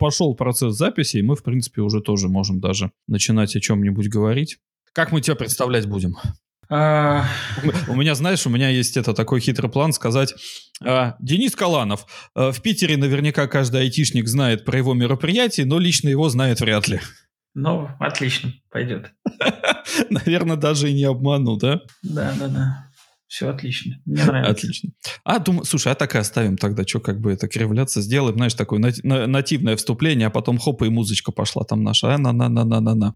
пошел процесс записи, и мы, в принципе, уже тоже можем даже начинать о чем-нибудь говорить. Как мы тебя представлять будем? У меня есть такой хитрый план сказать: Денис Каланов. В Питере наверняка каждый айтишник знает про его мероприятие, но лично его знает вряд ли. Ну, отлично, пойдет. Наверное, даже и не обману, да? Да. Все отлично. Мне нравится. Отлично. Слушай, так и оставим тогда, что как бы это кривляться. Сделаем, знаешь, такое нативное вступление, а потом хоп, и музычка пошла там наша. На-на-на-на-на-на.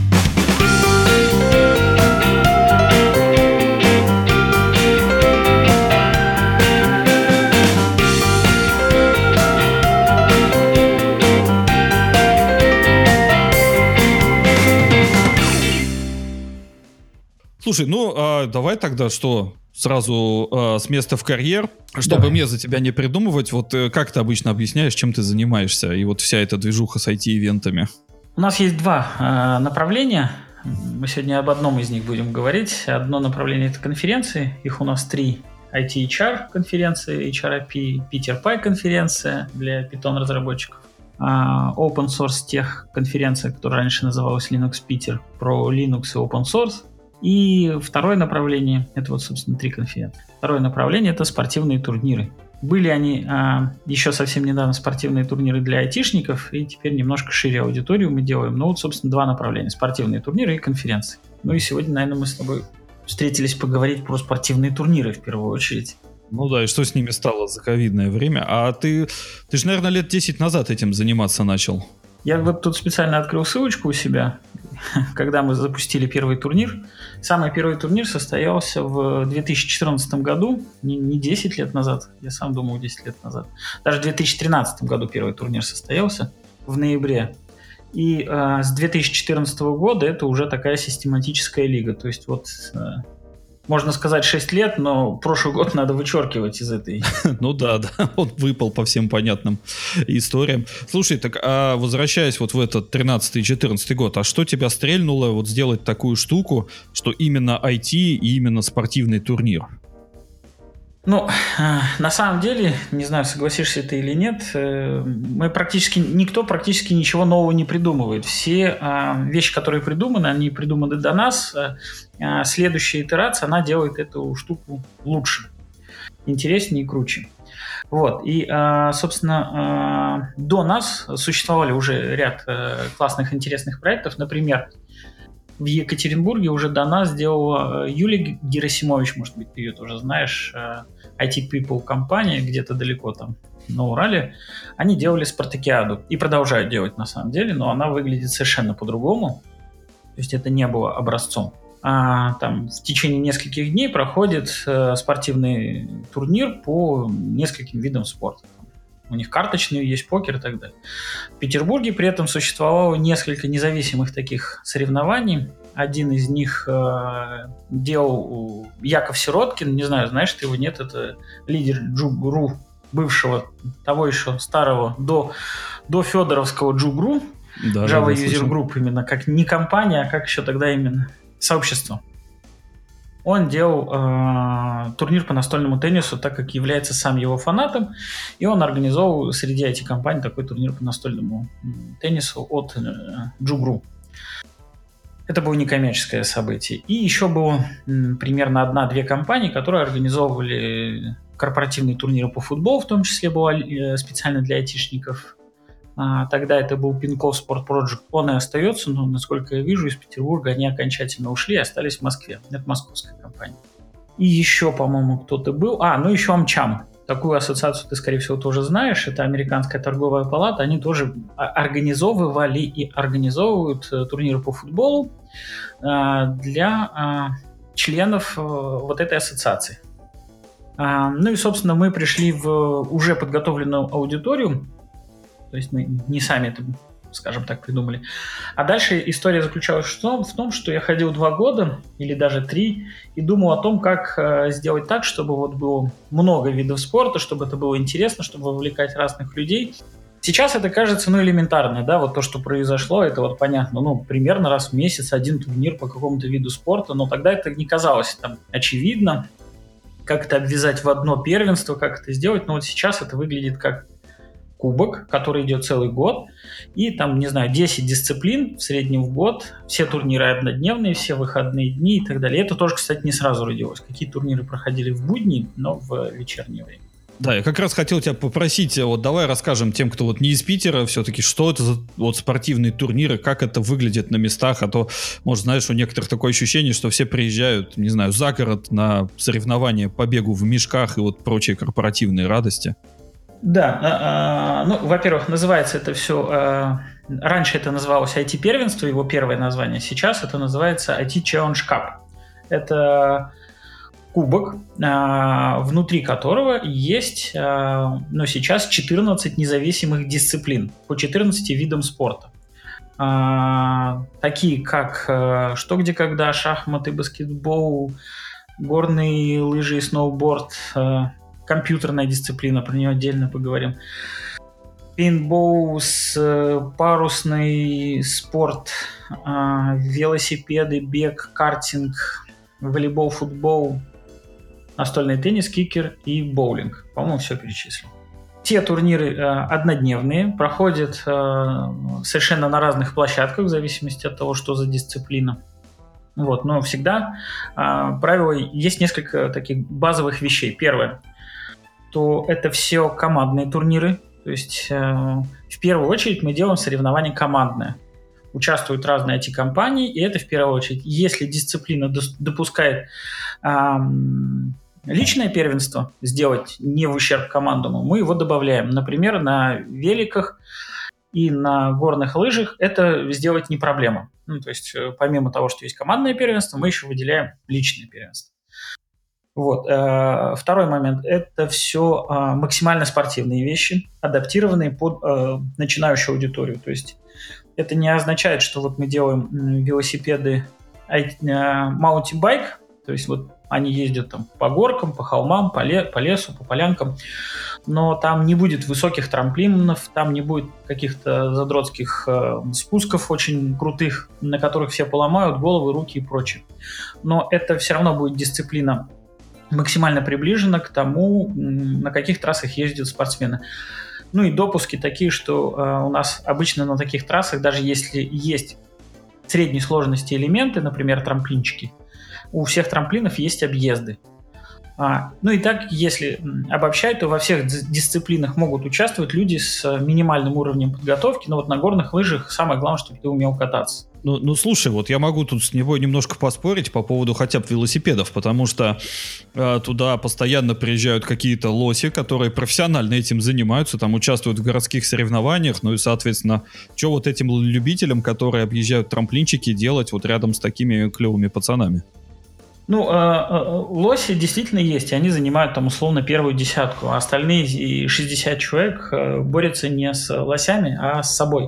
Слушай, давай тогда сразу с места в карьер, чтобы мне за тебя не придумывать. Вот как ты обычно объясняешь, чем ты занимаешься, и вот вся эта движуха с IT-ивентами? У нас есть два направления. Мы сегодня об одном из них будем говорить. Одно направление – это конференции. Их у нас 3. IT-HR конференция, HRIP, Peter Pie конференция для Python-разработчиков. Open Source тех конференция, которая раньше называлась Linux Peter, про Linux и Open Source. И второе направление, это собственно 3 конференции. Второе направление – это спортивные турниры. Были они еще совсем недавно спортивные турниры для айтишников, и теперь немножко шире аудиторию мы делаем. Собственно, 2 направления – спортивные турниры и конференции. И сегодня, наверное, мы с тобой встретились поговорить про спортивные турниры в первую очередь. И что с ними стало за ковидное время? А ты же, наверное, лет 10 назад этим заниматься начал. Я тут специально открыл ссылочку у себя, когда мы запустили первый турнир. Самый первый турнир состоялся в 2014 году, не 10 лет назад, я сам думал 10 лет назад. Даже в 2013 году первый турнир состоялся, в ноябре. И с 2014 года это уже такая систематическая лига. То есть можно сказать 6 лет, но прошлый год надо вычеркивать из этой. Да, он выпал по всем понятным историям. Слушай, так возвращаясь в этот 13-14 год, что тебя стрельнуло сделать такую штуку, что именно IT и именно спортивный турнир? На самом деле, не знаю, согласишься ты или нет, никто практически ничего нового не придумывает. Все вещи, которые придуманы, они придуманы до нас. Следующая итерация, она делает эту штуку лучше, интереснее и круче. И, собственно, до нас существовали уже ряд классных, интересных проектов. Например, в Екатеринбурге уже до нас сделала Юлия Герасимович, может быть, ты ее тоже знаешь, IT People компания, где-то далеко там на Урале. Они делали спартакиаду и продолжают делать на самом деле, но она выглядит совершенно по-другому. То есть это не было образцом. Там в течение нескольких дней проходит спортивный турнир по нескольким видам спорта. У них карточный, есть покер и так далее. В Петербурге при этом существовало несколько независимых таких соревнований. Один из них делал Яков Сироткин. Не знаю, знаешь ты его, нет? Это лидер Джугру, бывшего, того еще старого, до федоровского Джугру. Java User Group именно, как не компания, а как еще тогда именно сообщество. Он делал турнир по настольному теннису, так как является сам его фанатом, и он организовал среди IT-компаний такой турнир по настольному теннису от Джугру. Это было некоммерческое событие. И еще было примерно 1-2 компании, которые организовывали корпоративные турниры по футболу, в том числе была специально для айтишников. Тогда это был Пинков Sport Project. Он и остается, но, насколько я вижу, из Петербурга они окончательно ушли и остались в Москве. Это московская компания. И еще, по-моему, кто-то был. Еще Амчам. Такую ассоциацию ты, скорее всего, тоже знаешь. Это американская торговая палата. Они тоже организовывали и организовывают турниры по футболу для членов вот этой ассоциации. И, собственно, мы пришли в уже подготовленную аудиторию. То есть мы не сами это, скажем так, придумали. А дальше история заключалась в том, что я ходил 2 года или даже 3 и думал о том, как сделать так, чтобы было много видов спорта, чтобы это было интересно, чтобы вовлекать разных людей. Сейчас это кажется, элементарно, да, то, что произошло, это понятно, примерно раз в месяц один турнир по какому-то виду спорта, но тогда это не казалось очевидно, как это обвязать в одно первенство, как это сделать, но сейчас это выглядит как кубок, который идет целый год, и там, не знаю, 10 дисциплин в среднем в год, все турниры однодневные, все выходные дни и так далее. Это тоже, кстати, не сразу родилось. Какие турниры проходили в будни, но в вечернее время. Да, я как раз хотел тебя попросить, вот давай расскажем тем, кто вот не из Питера, все-таки, что это за вот спортивные турниры, как это выглядит на местах, а то, может, знаешь, у некоторых такое ощущение, что все приезжают, не знаю, за город на соревнования по бегу в мешках и вот прочие корпоративные радости. Да, ну, во-первых, называется это все, раньше это называлось IT-первенство, его первое название, сейчас это называется IT Challenge Cup. Это кубок, внутри которого есть, сейчас 14 независимых дисциплин по 14 видам спорта. Такие как что, где, когда, шахматы, баскетбол, горные лыжи и сноуборд, компьютерная дисциплина, про нее отдельно поговорим. Пейнтбол, парусный спорт, велосипеды, бег, картинг, волейбол, футбол, настольный теннис, кикер и боулинг. По-моему, все перечислил. Те турниры однодневные, проходят совершенно на разных площадках, в зависимости от того, что за дисциплина. Вот, но всегда правило, есть несколько таких базовых вещей. Первое, то это все командные турниры. То есть в первую очередь мы делаем соревнования командные. Участвуют разные IT-компании, и это в первую очередь. Если дисциплина допускает личное первенство сделать не в ущерб командному, мы его добавляем. Например, на великах и на горных лыжах это сделать не проблема. Ну, то есть помимо того, что есть командное первенство, мы еще выделяем личное первенство. Вот. Второй момент – это все максимально спортивные вещи, адаптированные под начинающую аудиторию. То есть это не означает, что вот мы делаем велосипеды mountain bike, то есть вот они ездят там по горкам, по холмам, по лесу, по полянкам, но там не будет высоких трамплинов, там не будет каких-то задротских спусков очень крутых, на которых все поломают головы, руки и прочее. Но это все равно будет дисциплина максимально приближена к тому, на каких трассах ездят спортсмены. Ну и допуски такие, что у нас обычно на таких трассах, даже если есть средней сложности элементы, например, трамплинчики, у всех трамплинов есть объезды. Ну и так, если обобщать, то во всех дисциплинах могут участвовать люди с минимальным уровнем подготовки, но вот на горных лыжах самое главное, чтобы ты умел кататься. Ну, слушай, вот я могу тут с него немножко поспорить по поводу хотя бы велосипедов, потому что туда постоянно приезжают какие-то лоси, которые профессионально этим занимаются, там участвуют в городских соревнованиях, ну и, соответственно, что вот этим любителям, которые объезжают трамплинчики, делать вот рядом с такими клевыми пацанами? Ну, лоси действительно есть, и они занимают там условно первую десятку, а остальные 60 человек борются не с лосями, а с собой.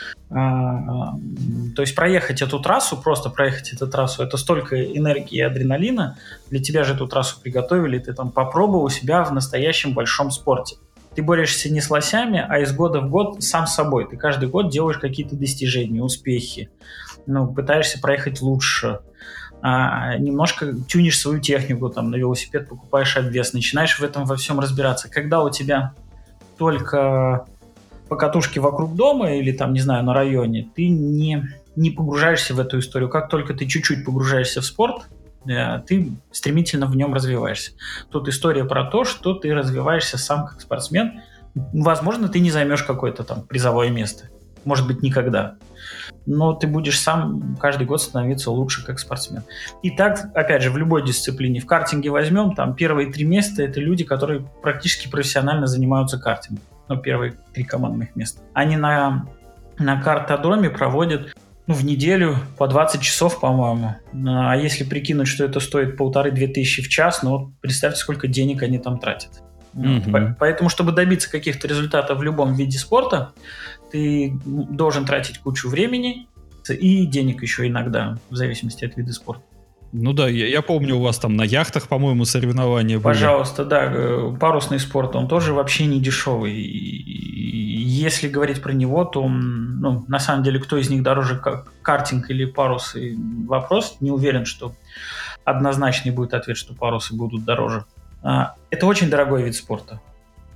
То есть проехать эту трассу, это столько энергии и адреналина. Для тебя же эту трассу приготовили, ты там попробовал себя в настоящем большом спорте. Ты борешься не с лосями, а из года в год сам с собой. Ты каждый год делаешь какие-то достижения, успехи, пытаешься проехать лучше. Немножко тюнишь свою технику, там, на велосипед покупаешь обвес, начинаешь в этом во всем разбираться. Когда у тебя только покатушки вокруг дома или там, не знаю, на районе, ты не погружаешься в эту историю. Как только ты чуть-чуть погружаешься в спорт, ты стремительно в нем развиваешься. Тут история про то, что ты развиваешься сам как спортсмен. Возможно, ты не займешь какое-то там призовое место. Может быть, никогда. Но ты будешь сам каждый год становиться лучше как спортсмен. И так, опять же, в любой дисциплине. В картинге возьмем, там первые 3 места – это люди, которые практически профессионально занимаются картингом. Первые 3 командных места. Они на картодроме проводят в неделю по 20 часов, по-моему. А если прикинуть, что это стоит 1500-2000 в час, представьте, сколько денег они там тратят. Поэтому, чтобы добиться каких-то результатов в любом виде спорта, ты должен тратить кучу времени и денег еще иногда, в зависимости от вида спорта. Ну да, я помню, у вас там на яхтах, по-моему, соревнования были. Пожалуйста, да, парусный спорт, он тоже вообще не дешевый. И если говорить про него, то, на самом деле, кто из них дороже, картинг или парусы, вопрос. Не уверен, что однозначный будет ответ, что парусы будут дороже. Это очень дорогой вид спорта.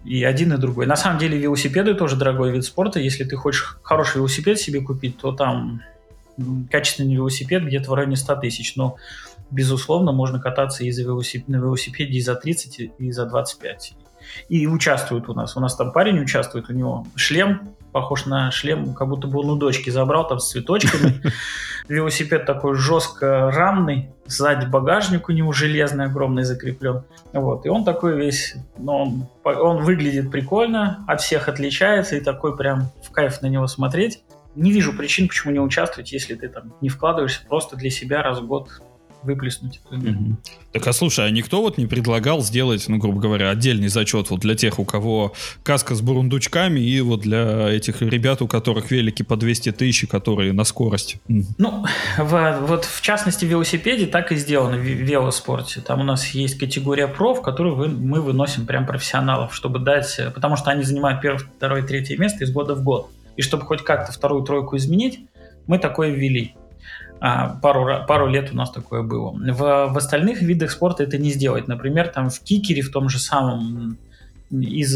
И один, и другой. На самом деле велосипеды тоже дорогой вид спорта. Если ты хочешь хороший велосипед себе купить, то там качественный велосипед где-то в районе 100 тысяч. Но, безусловно, можно кататься на велосипеде и за 30, и за 25. И участвует у нас. У нас там парень участвует, у него шлем, похож на шлем, как будто бы он у дочки забрал, там с цветочками. Велосипед такой жестко рамный, сзади багажник у него железный, огромный, закреплен. Вот. И он такой весь, но он выглядит прикольно, от всех отличается, и такой прям в кайф на него смотреть. Не вижу причин, почему не участвовать, если ты там не вкладываешься, просто для себя раз в год выплеснуть. Так, а слушай, а никто вот не предлагал сделать, ну, грубо говоря, отдельный зачет вот для тех, у кого каска с бурундучками, и вот для этих ребят, у которых велики по 200 тысяч, которые на скорость? Ну, вот в частности в велосипеде так и сделано, в велоспорте. Там у нас есть категория про, в которую мы выносим прям профессионалов, чтобы дать, потому что они занимают первое, второе, третье место из года в год. И чтобы хоть как-то вторую тройку изменить, мы такое ввели. Пару лет у нас такое было. В остальных видах спорта это не сделать. Например, там в кикере, в том же самом, из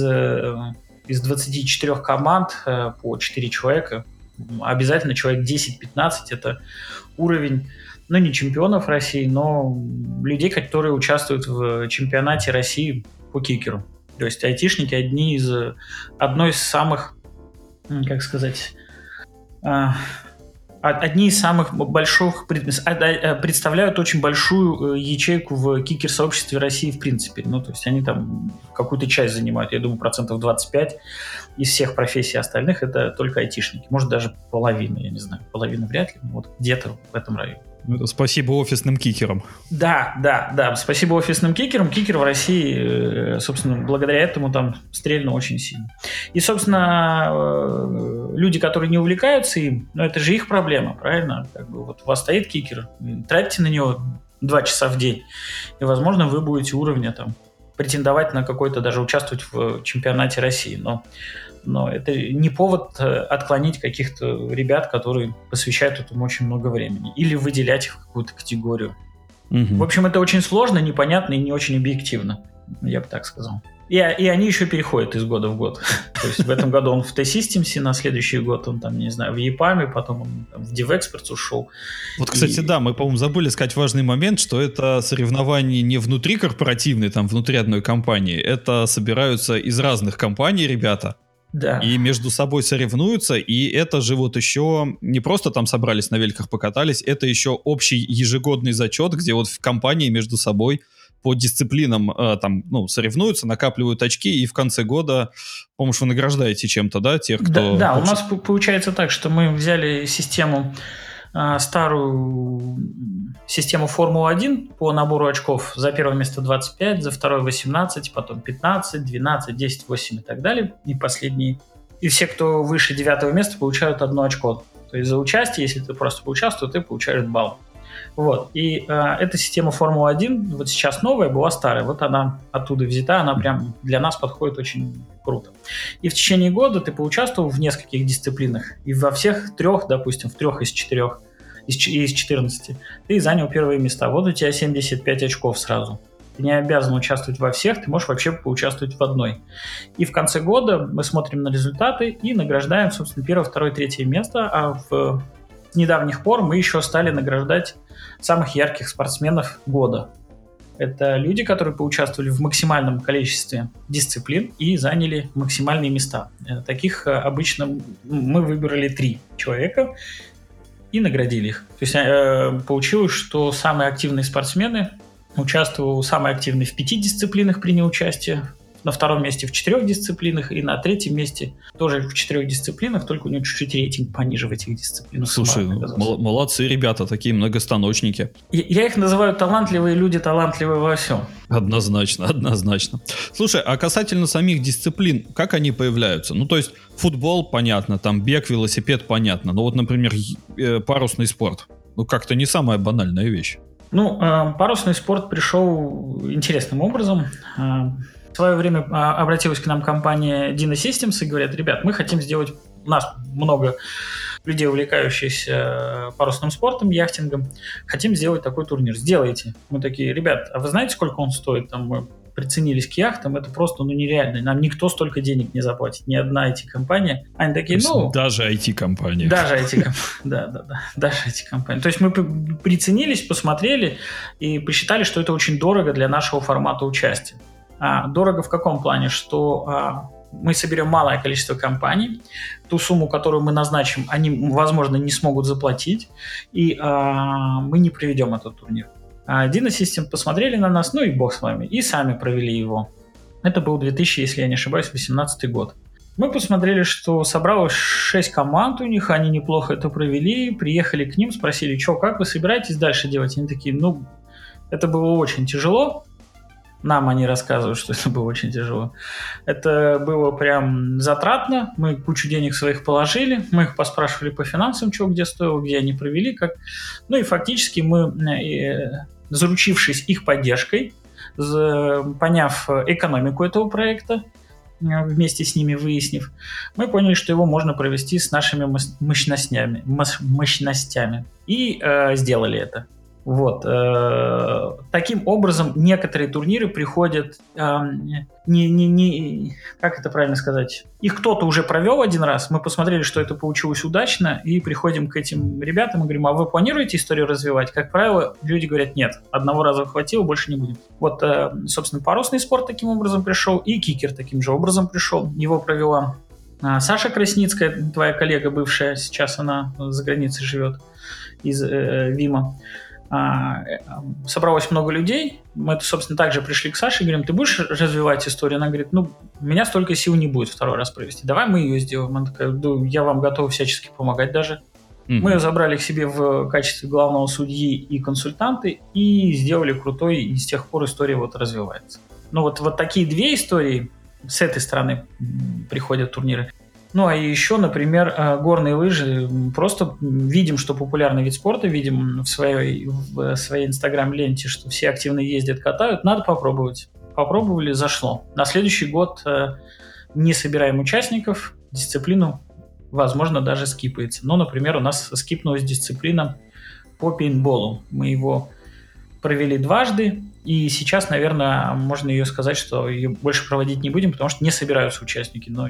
24 команд по 4 человека, обязательно человек 10-15, это уровень, ну, не чемпионов России, но людей, которые участвуют в чемпионате России по кикеру. То есть айтишники одной из самых, как сказать, одни из самых больших, представляют очень большую ячейку в кикер-сообществе России в принципе. Ну, то есть они там какую-то часть занимают, я думаю, 25% из всех профессий остальных это только айтишники. Может, даже половина, я не знаю. Половина вряд ли, но вот где-то в этом районе. Это спасибо офисным кикерам. Да, спасибо офисным кикерам. Кикер в России, собственно, благодаря этому там стрельнул очень сильно. И, собственно, люди, которые не увлекаются им, ну, это же их проблема, правильно? Как бы вот у вас стоит кикер, тратите на него 2 часа в день, и, возможно, вы будете уровня там претендовать на какой-то, даже участвовать в чемпионате России. Но это не повод отклонить каких-то ребят, которые посвящают этому очень много времени. Или выделять их в какую-то категорию. В общем, это очень сложно, непонятно и не очень объективно. Я бы так сказал. И они еще переходят из года в год. То есть в этом году он в T-Systems, на следующий год он там, не знаю, в EPAM, потом он там, в DevExperts ушел. Вот, кстати, да, мы, по-моему, забыли сказать важный момент, что это соревнования не внутрикорпоративные, там, внутри одной компании. Это собираются из разных компаний ребята. Да. И между собой соревнуются, и это же вот еще не просто там собрались на великах покатались, это еще общий ежегодный зачет, где вот в компании между собой по дисциплинам там, ну, соревнуются, накапливают очки, и в конце года, по-моему, вы награждаете чем-то, да, тех, кто... Да, у нас получается так, что мы взяли старую систему Формулы-1 по набору очков. За первое место 25, за второе 18, потом 15, 12, 10, 8 и так далее. И последние. И все, кто выше 9 места, получают 1 очко. То есть за участие, если ты просто поучаствовал, ты получаешь балл. Вот. И эта система Формулы-1, вот сейчас новая, была старая. Вот она оттуда взята, она прям для нас подходит очень круто. И в течение года ты поучаствовал в нескольких дисциплинах. И во всех 3, допустим, в 3 из 4, из 14, ты занял первые места. Вот у тебя 75 очков сразу. Ты не обязан участвовать во всех, ты можешь вообще поучаствовать в одной. И в конце года мы смотрим на результаты и награждаем, собственно, 1, 2, 3 место, а в недавних пор мы еще стали награждать самых ярких спортсменов года. Это люди, которые поучаствовали в максимальном количестве дисциплин и заняли максимальные места. Таких обычно мы выбрали 3 человека и наградили их. То есть получилось, что самые активные спортсмены участвовал самый активный в 5 дисциплинах, принял участие, на 2 месте в 4 дисциплинах и на 3 месте тоже в 4 дисциплинах, только у него чуть-чуть рейтинг пониже в этих дисциплинах. Слушай, молодцы ребята, такие многостаночники. Я их называю талантливые люди, талантливые во всем. Однозначно. Слушай, а касательно самих дисциплин, как они появляются? Ну, то есть футбол, понятно, там бег, велосипед, понятно. Но вот, например, парусный спорт. Ну, как-то не самая банальная вещь. Ну, парусный спорт пришел интересным образом. В свое время обратилась к нам компания Dino Systems и говорят: ребят, мы хотим сделать, у нас много людей, увлекающихся парусным спортом, яхтингом, хотим сделать такой турнир, сделайте. Мы такие: ребят, а вы знаете, сколько он стоит? Там мы приценились к яхтам, это просто нереально. Нам никто столько денег не заплатит, ни одна IT-компания. Они такие, Даже IT-компания. Даже IT-компания, даже IT-компания. То есть мы приценились, посмотрели и посчитали, что это очень дорого для нашего формата участия. Дорого в каком плане? Что мы соберем малое количество компаний, ту сумму, которую мы назначим, они, возможно, не смогут заплатить, и мы не проведем этот турнир. Dino System посмотрели на нас, и бог с вами, и сами провели его. Это был 2000, если я не ошибаюсь, 2018 год. Мы посмотрели, что собралось 6 команд у них, они неплохо это провели, приехали к ним, спросили, как вы собираетесь дальше делать? Они такие, это было очень тяжело. Нам они рассказывают, что это было очень тяжело. Это было прям затратно. Мы кучу денег своих положили. Мы их поспрашивали по финансам, что где стоило, где они провели, как. И фактически мы, заручившись их поддержкой, поняв экономику этого проекта, вместе с ними выяснив, мы поняли, что его можно провести с нашими мощностями. И сделали это. Таким образом, некоторые турниры приходят, как это правильно сказать, их кто-то уже провел один раз, мы посмотрели, что это получилось удачно, и приходим к этим ребятам и говорим, а вы планируете историю развивать? Как правило, люди говорят, нет, одного раза хватило, больше не будем. Собственно, парусный спорт таким образом пришел, и кикер таким же образом пришел. Его провела Саша Красницкая, твоя коллега бывшая, сейчас она за границей живет, из ВИМа. Собралось много людей. Мы, собственно, также пришли к Саше и говорим, ты будешь развивать историю? Она говорит, у меня столько сил не будет второй раз провести. Давай мы ее сделаем. Она такая, я вам готова всячески помогать даже. Мы ее забрали к себе в качестве главного судьи и консультанта и сделали крутой, и с тех пор история развивается. Вот такие две истории с этой стороны приходят турниры. А еще, например, горные лыжи. Просто видим, что популярный вид спорта, видим в своей инстаграм-ленте, что все активно ездят, катают. Надо попробовать. Попробовали, зашло. На следующий год не собираем участников, дисциплину, возможно, даже скипается. Например, у нас скипнулась дисциплина по пейнтболу. Мы его провели дважды, и сейчас, наверное, можно ее сказать, что ее больше проводить не будем, потому что не собираются участники, но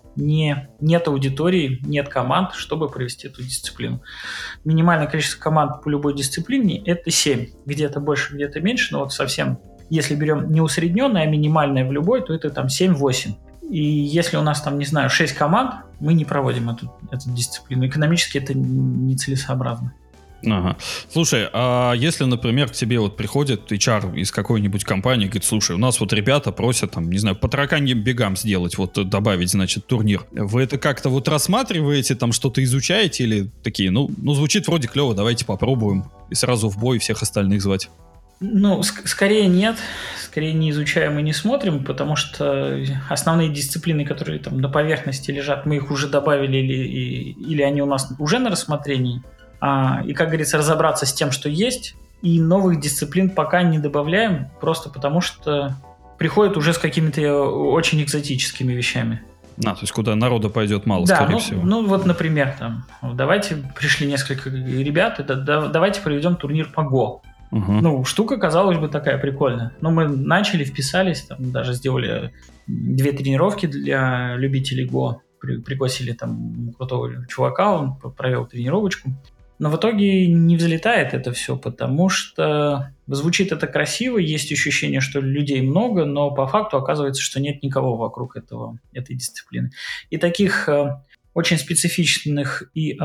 нет аудитории, нет команд, чтобы провести эту дисциплину. Минимальное количество команд по любой дисциплине – это 7. Где-то больше, где-то меньше, но совсем, если берем не усредненное, а минимальное в любой, то это 7-8. И если у нас 6 команд, мы не проводим эту дисциплину. Экономически это нецелесообразно. Ага. Слушай, а если, например, к тебе приходит HR из какой-нибудь компании, говорит, слушай, у нас ребята просят, по тараканьим бегам сделать, добавить, турнир. Вы это как-то рассматриваете, что-то изучаете или такие, звучит вроде клево, давайте попробуем, и сразу в бой всех остальных звать? Скорее нет, скорее не изучаем и не смотрим, потому что основные дисциплины, которые на поверхности лежат, мы их уже добавили или они у нас уже на рассмотрении. И, как говорится, разобраться с тем, что есть, и новых дисциплин пока не добавляем, просто потому что приходят уже с какими-то очень экзотическими вещами. То есть куда народа пойдет мало, скорее всего. Например, давайте пришли несколько ребят, давайте проведем турнир по Го. Угу. Штука, казалось бы, такая прикольная. Но мы начали, вписались, даже сделали 2 тренировки для любителей Го, пригласили крутого чувака, он провел тренировочку. Но в итоге не взлетает это все, потому что звучит это красиво, есть ощущение, что людей много, но по факту оказывается, что нет никого вокруг этой дисциплины. И таких очень специфичных и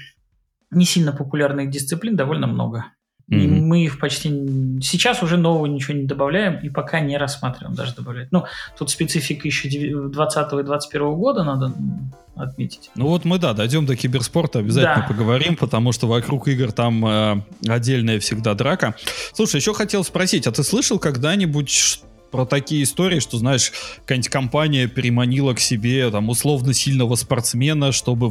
не сильно популярных дисциплин довольно много. И мы их почти... Сейчас уже нового ничего не добавляем и пока не рассматриваем даже добавлять. Тут специфика еще 2020 и 2021 года надо отметить. Мы, дойдем до киберспорта, обязательно поговорим, потому что вокруг игр там отдельная всегда драка. Слушай, еще хотел спросить, а ты слышал когда-нибудь про такие истории, что, знаешь, какая-нибудь компания переманила к себе условно сильного спортсмена, чтобы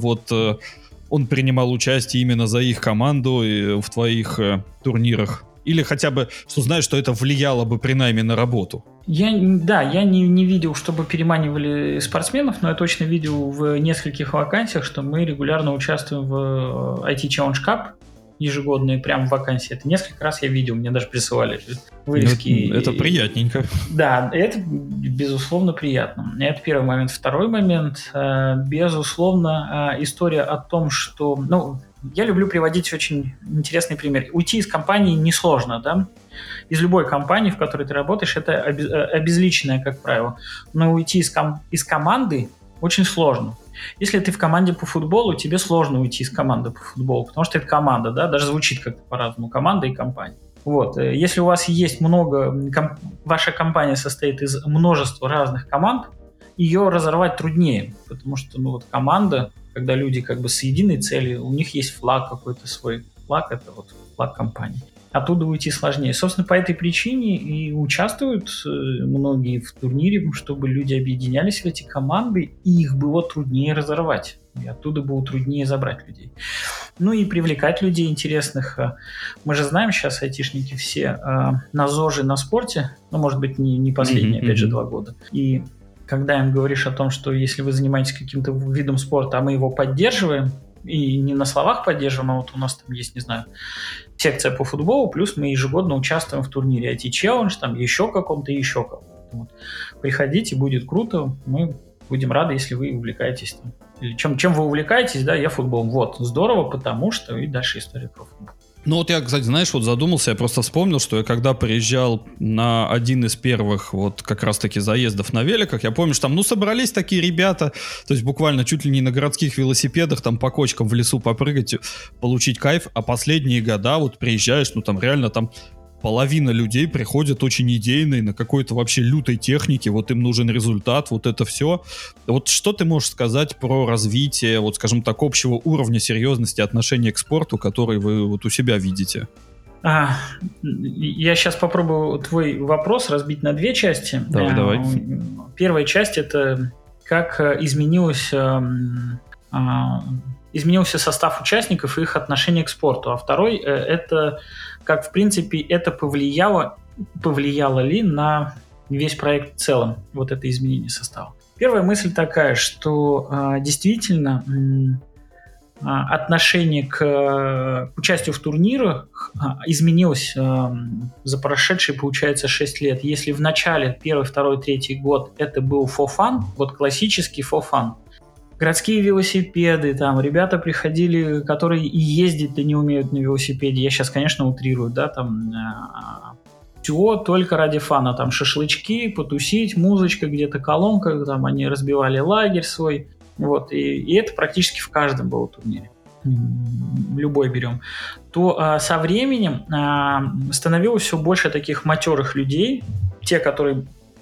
он принимал участие именно за их команду в твоих турнирах? Или хотя бы, что знаешь, что это влияло бы при найме на работу? Я не видел, чтобы переманивали спортсменов, но я точно видел в нескольких вакансиях, что мы регулярно участвуем в IT Challenge Cup ежегодные, прям в вакансии. Это несколько раз я видел, мне даже присылали вырезки. Это приятненько. Да, это, безусловно, приятно. Это первый момент. Второй момент, безусловно, история о том, что... я люблю приводить очень интересный пример. Уйти из компании несложно, да? Из любой компании, в которой ты работаешь, это обезличенное, как правило. Но уйти из команды очень сложно. Если ты в команде по футболу, тебе сложно уйти из команды по футболу, потому что это команда, да? Даже звучит как-то по-разному. Команда и компания. Вот. Если у вас есть ваша компания состоит из множества разных команд, ее разорвать труднее, потому что команда, когда люди как бы с единой целью, у них есть флаг какой-то свой. Флаг – это флаг компании. Оттуда уйти сложнее. Собственно, по этой причине и участвуют многие в турнире, чтобы люди объединялись в эти команды, и их было труднее разорвать. И оттуда было труднее забрать людей. И привлекать людей интересных. Мы же знаем сейчас, айтишники все, на ЗОЖе, на спорте, может быть, не последние, опять же, 2 года. И когда им говоришь о том, что если вы занимаетесь каким-то видом спорта, а мы его поддерживаем, и не на словах поддерживаем, а у нас там есть, не знаю, секция по футболу, плюс мы ежегодно участвуем в турнире IT Challenge, там еще каком-то. Приходите, будет круто, мы будем рады, если вы увлекаетесь там. Или чем вы увлекаетесь, да, я футболом. Здорово, потому что и дальше история про футбол. Я, кстати, знаешь, задумался, я просто вспомнил, что я когда приезжал на один из первых как раз-таки заездов на великах, я помню, что там, собрались такие ребята, то есть буквально чуть ли не на городских велосипедах, там по кочкам в лесу попрыгать, получить кайф, а последние года приезжаешь, там реально там половина людей приходят очень идейные, на какой-то вообще лютой технике, им нужен результат, это все. Что ты можешь сказать про развитие, скажем так, общего уровня серьезности отношения к спорту, который вы у себя видите? Я сейчас попробую твой вопрос разбить на 2 части. Давай. Первая часть – это как изменился состав участников и их отношение к спорту. А второй – это как, в принципе, это повлияло ли на весь проект в целом, это изменение состава. Первая мысль такая, что действительно отношение к участию в турнирах изменилось за прошедшие, получается, 6 лет. Если в начале, 1, 2, 3 год это был for fun, классический for fun, городские велосипеды, там ребята приходили, которые и ездить-то не умеют на велосипеде. Я сейчас, конечно, утрирую, да, там все только ради фана, там шашлычки, потусить, музычка, где-то колонка, там они разбивали лагерь свой, и это практически в каждом было турнире. Любой берем. То со временем становилось все больше таких матерых людей, те, которые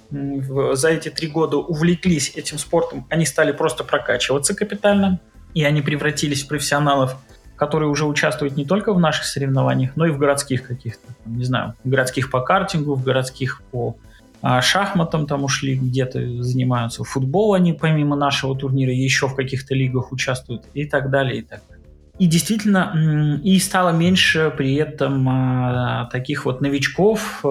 за эти 3 года увлеклись этим спортом, они стали просто прокачиваться капитально, и они превратились в профессионалов, которые уже участвуют не только в наших соревнованиях, но и в городских каких-то, не знаю, в городских по картингу, в городских по шахматам там ушли, где-то занимаются. В футбол они помимо нашего турнира еще в каких-то лигах участвуют и так далее, и так далее. И действительно, и стало меньше при этом таких новичков,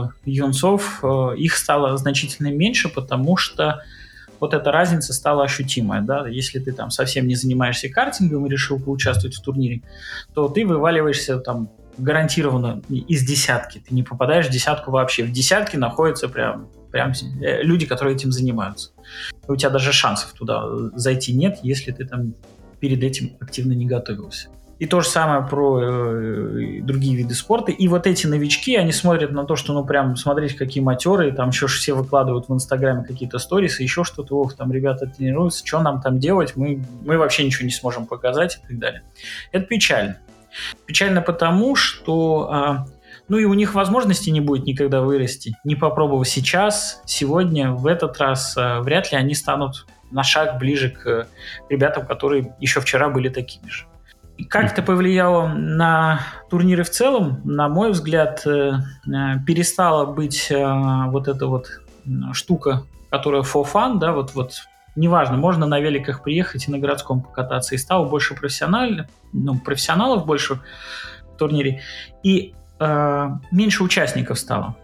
юнцов, их стало значительно меньше, потому что эта разница стала ощутимая. Да? Если ты там совсем не занимаешься картингом и решил поучаствовать в турнире, то ты вываливаешься там гарантированно из десятки. Ты не попадаешь в десятку вообще. В десятке находятся прям люди, которые этим занимаются. И у тебя даже шансов туда зайти нет, если ты там перед этим активно не готовился. И то же самое про другие виды спорта. И эти новички, они смотрят на то, что прям смотреть, какие матерые, там еще все выкладывают в Инстаграме какие-то сторисы, еще что-то, там ребята тренируются, что нам там делать, мы вообще ничего не сможем показать и так далее. Это печально. Печально потому, что и у них возможности не будет никогда вырасти. Не попробовав сейчас, сегодня, в этот раз, вряд ли они станут на шаг ближе к ребятам, которые еще вчера были такими же. И как это повлияло на турниры в целом? На мой взгляд, перестала быть эта штука, которая for fun, да, неважно, можно на великах приехать и на городском покататься, и стало больше профессионалов больше в турнире, и меньше участников стало.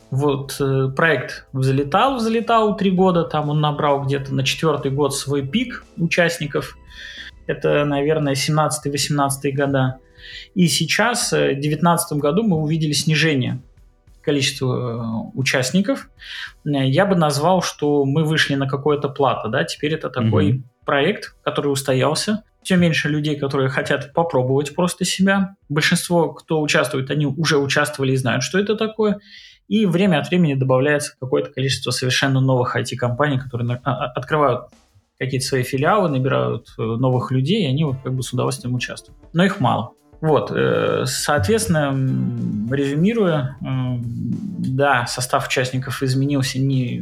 Проект взлетал 3 года, там он набрал где-то на 4-й год свой пик участников. Это, наверное, 17-18 года. И сейчас, в 2019 году, мы увидели снижение количество участников, я бы назвал, что мы вышли на какое-то плато, да, теперь это такой проект, который устоялся, все меньше людей, которые хотят попробовать просто себя, большинство, кто участвует, они уже участвовали и знают, что это такое, и время от времени добавляется какое-то количество совершенно новых IT-компаний, которые открывают какие-то свои филиалы, набирают новых людей, и они вот как бы с удовольствием участвуют. Но их мало. Вот, соответственно, резюмируя, да, состав участников изменился,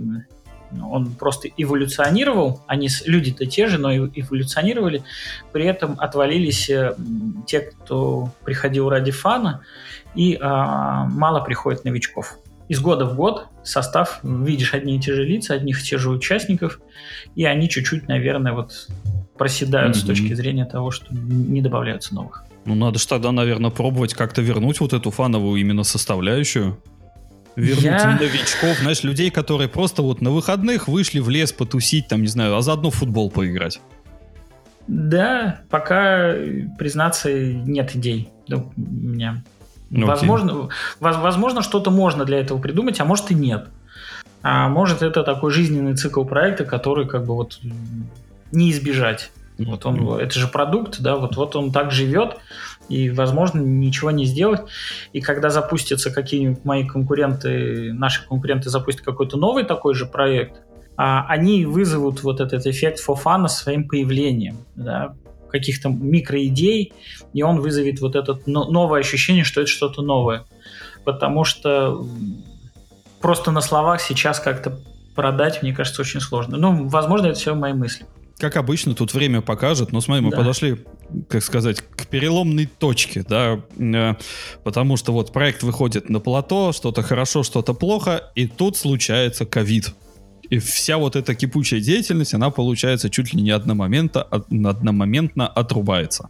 он просто эволюционировал, люди-то те же, но эволюционировали, при этом отвалились те, кто приходил ради фана, и мало приходит новичков. Из года в год состав, видишь одни и те же лица, одних и тех же участников, и они чуть-чуть, наверное, вот проседают с точки зрения того, что не добавляются новых. Ну, надо же тогда, наверное, пробовать как-то вернуть вот эту фановую именно составляющую. Вернуть новичков, знаешь, людей, которые просто вот на выходных вышли в лес потусить, там, не знаю, а заодно в футбол поиграть. Да, пока, признаться, нет идей у меня. Возможно, что-то можно для этого придумать, а может и нет. А может, это такой жизненный цикл проекта, который как бы вот не избежать. Вот это же продукт, да, вот он так живет, и, возможно, ничего не сделать. И когда запустятся какие-нибудь мои конкуренты, наши конкуренты запустят какой-то новый такой же проект, они вызовут вот этот эффект for fun своим появлением, да, каких-то микроидей, и он вызовет вот это новое ощущение, что это что-то новое. Потому что просто на словах сейчас как-то продать, мне кажется, очень сложно. Ну, возможно, это все мои мысли. Как обычно, тут время покажет, но смотри, мы подошли, как сказать, к переломной точке, да, потому что вот проект выходит на плато, что-то хорошо, что-то плохо, и тут случается ковид. И вся вот эта кипучая деятельность, она, получается, чуть ли не одномоментно отрубается.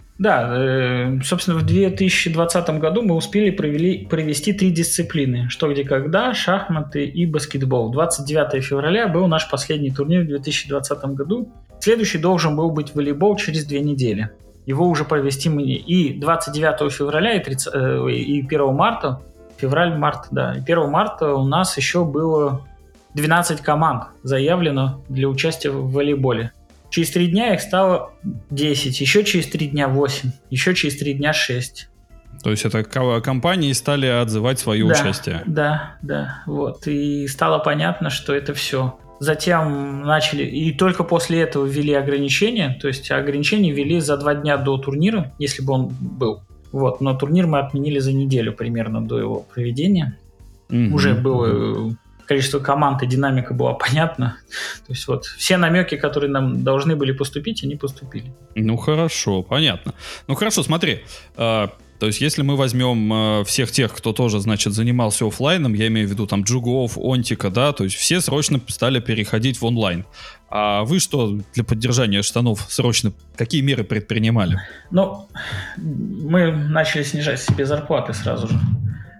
Да, собственно, в 2020 году мы успели провести 3 дисциплины. Что, где, когда, шахматы и баскетбол. 29 февраля был наш последний турнир в 2020 году. Следующий должен был быть волейбол через 2 недели. Его уже провести мы и 29 февраля, и 1 марта. Февраль-март, да. И 1 марта у нас еще было 12 команд заявлено для участия в волейболе. Через 3 дня их стало 10, еще через 3 дня 8, еще через 3 дня 6. То есть это компании стали отзывать свое участие? Да, вот. И стало понятно, что это все. Затем начали, и только после этого ввели ограничения, то есть ограничения ввели за 2 дня до турнира, если бы он был. Вот. Но турнир мы отменили за неделю примерно до его проведения. Уже было... Количество команд и динамика была понятна. То есть вот все намеки, которые нам должны были поступить, они поступили. Ну хорошо, понятно. Ну хорошо, смотри. То есть если мы возьмем всех тех, кто тоже, значит, занимался офлайном, я имею в виду там Джугов, Онтика, да, то есть все срочно стали переходить в онлайн. А вы что для поддержания штанов срочно, какие меры предпринимали? Ну, мы начали снижать себе зарплаты сразу же.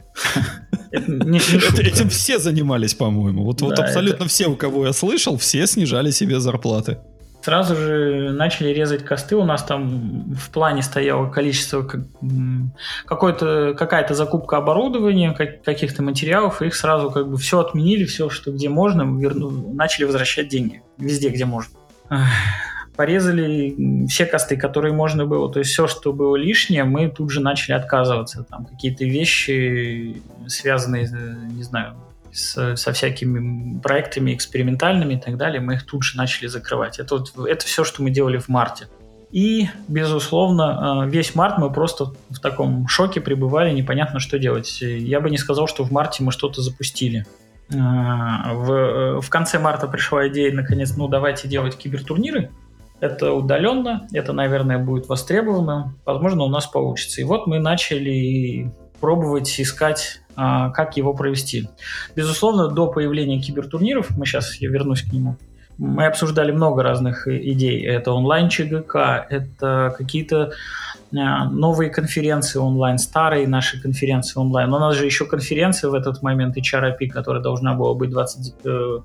Этим все занимались, по-моему. Вот абсолютно все, у кого я слышал, все снижали себе зарплаты. Сразу же начали резать косты. У нас там в плане стояло количество, какая-то закупка оборудования, каких-то материалов. Их сразу как бы все отменили, все, что где можно, начали возвращать деньги. Везде, где можно. Порезали все косты, которые можно было. То есть все, что было лишнее, мы тут же начали отказываться. Там какие-то вещи, связанные, не знаю, со всякими проектами экспериментальными и так далее, мы их тут же начали закрывать. Это все, что мы делали в марте. И, безусловно, весь март мы просто в таком шоке пребывали, непонятно, что делать. Я бы не сказал, что в марте мы что-то запустили. В конце марта пришла идея, наконец, давайте делать кибертурниры. Это удаленно, это, наверное, будет востребовано. Возможно, у нас получится. И вот мы начали пробовать искать, как его провести. Безусловно, до появления кибертурниров, я вернусь к нему, мы обсуждали много разных идей. Это онлайн-ЧГК, это какие-то новые конференции онлайн, старые наши конференции онлайн. Но у нас же еще конференция в этот момент HRIP, которая должна была быть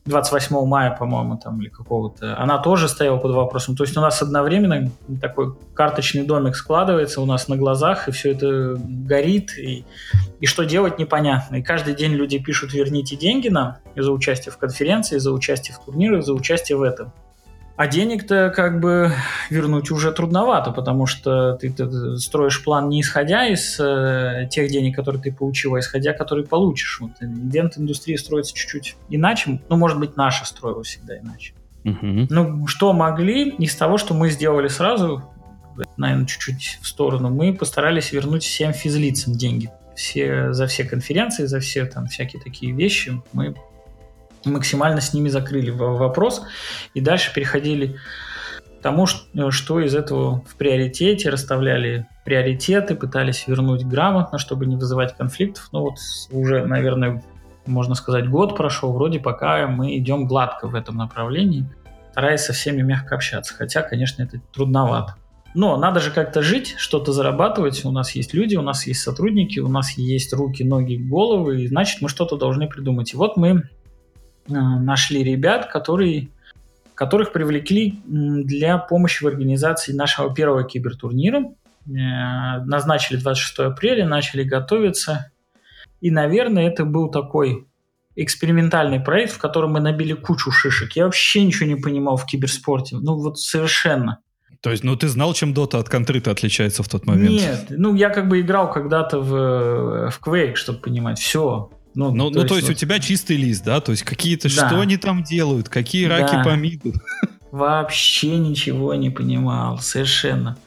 28 мая, по-моему, там, или какого-то, она тоже стояла под вопросом. То есть у нас одновременно такой карточный домик складывается у нас на глазах, и все это горит, и что делать непонятно. И каждый день люди пишут: верните деньги нам за участие в конференции, за участие в турнирах, за участие в этом. А денег-то как бы вернуть уже трудновато, потому что ты строишь план не исходя из тех денег, которые ты получил, а исходя, которые получишь. Вот ивент-индустрия строится чуть-чуть иначе. Ну, может быть, наша строила всегда иначе. Ну, что могли из того, что мы сделали сразу, наверное, чуть-чуть в сторону, мы постарались вернуть всем физлицам деньги. За все конференции, за все там всякие такие вещи мы максимально с ними закрыли вопрос и дальше переходили к тому, что из этого в приоритете, расставляли приоритеты, пытались вернуть грамотно, чтобы не вызывать конфликтов. Ну вот уже, наверное, можно сказать, год прошел, вроде пока мы идем гладко в этом направлении, стараясь со всеми мягко общаться, хотя, конечно, это трудновато. Но надо же как-то жить, что-то зарабатывать. У нас есть люди, у нас есть сотрудники, у нас есть руки, ноги, головы, и значит, мы что-то должны придумать. И вот мы нашли ребят, которых привлекли для помощи в организации нашего первого кибертурнира. Назначили 26 апреля, начали готовиться. И, наверное, это был такой экспериментальный проект, в котором мы набили кучу шишек. Я вообще ничего не понимал в киберспорте. Ну, вот совершенно. То есть, ты знал, чем Dota от Контры-то отличается в тот момент? Нет, я как бы играл когда-то в Quake, чтобы понимать. Все. То есть у тебя чистый лист, да? То есть какие-то, да. Что они там делают, какие раки по миду? Вообще ничего не понимал, совершенно.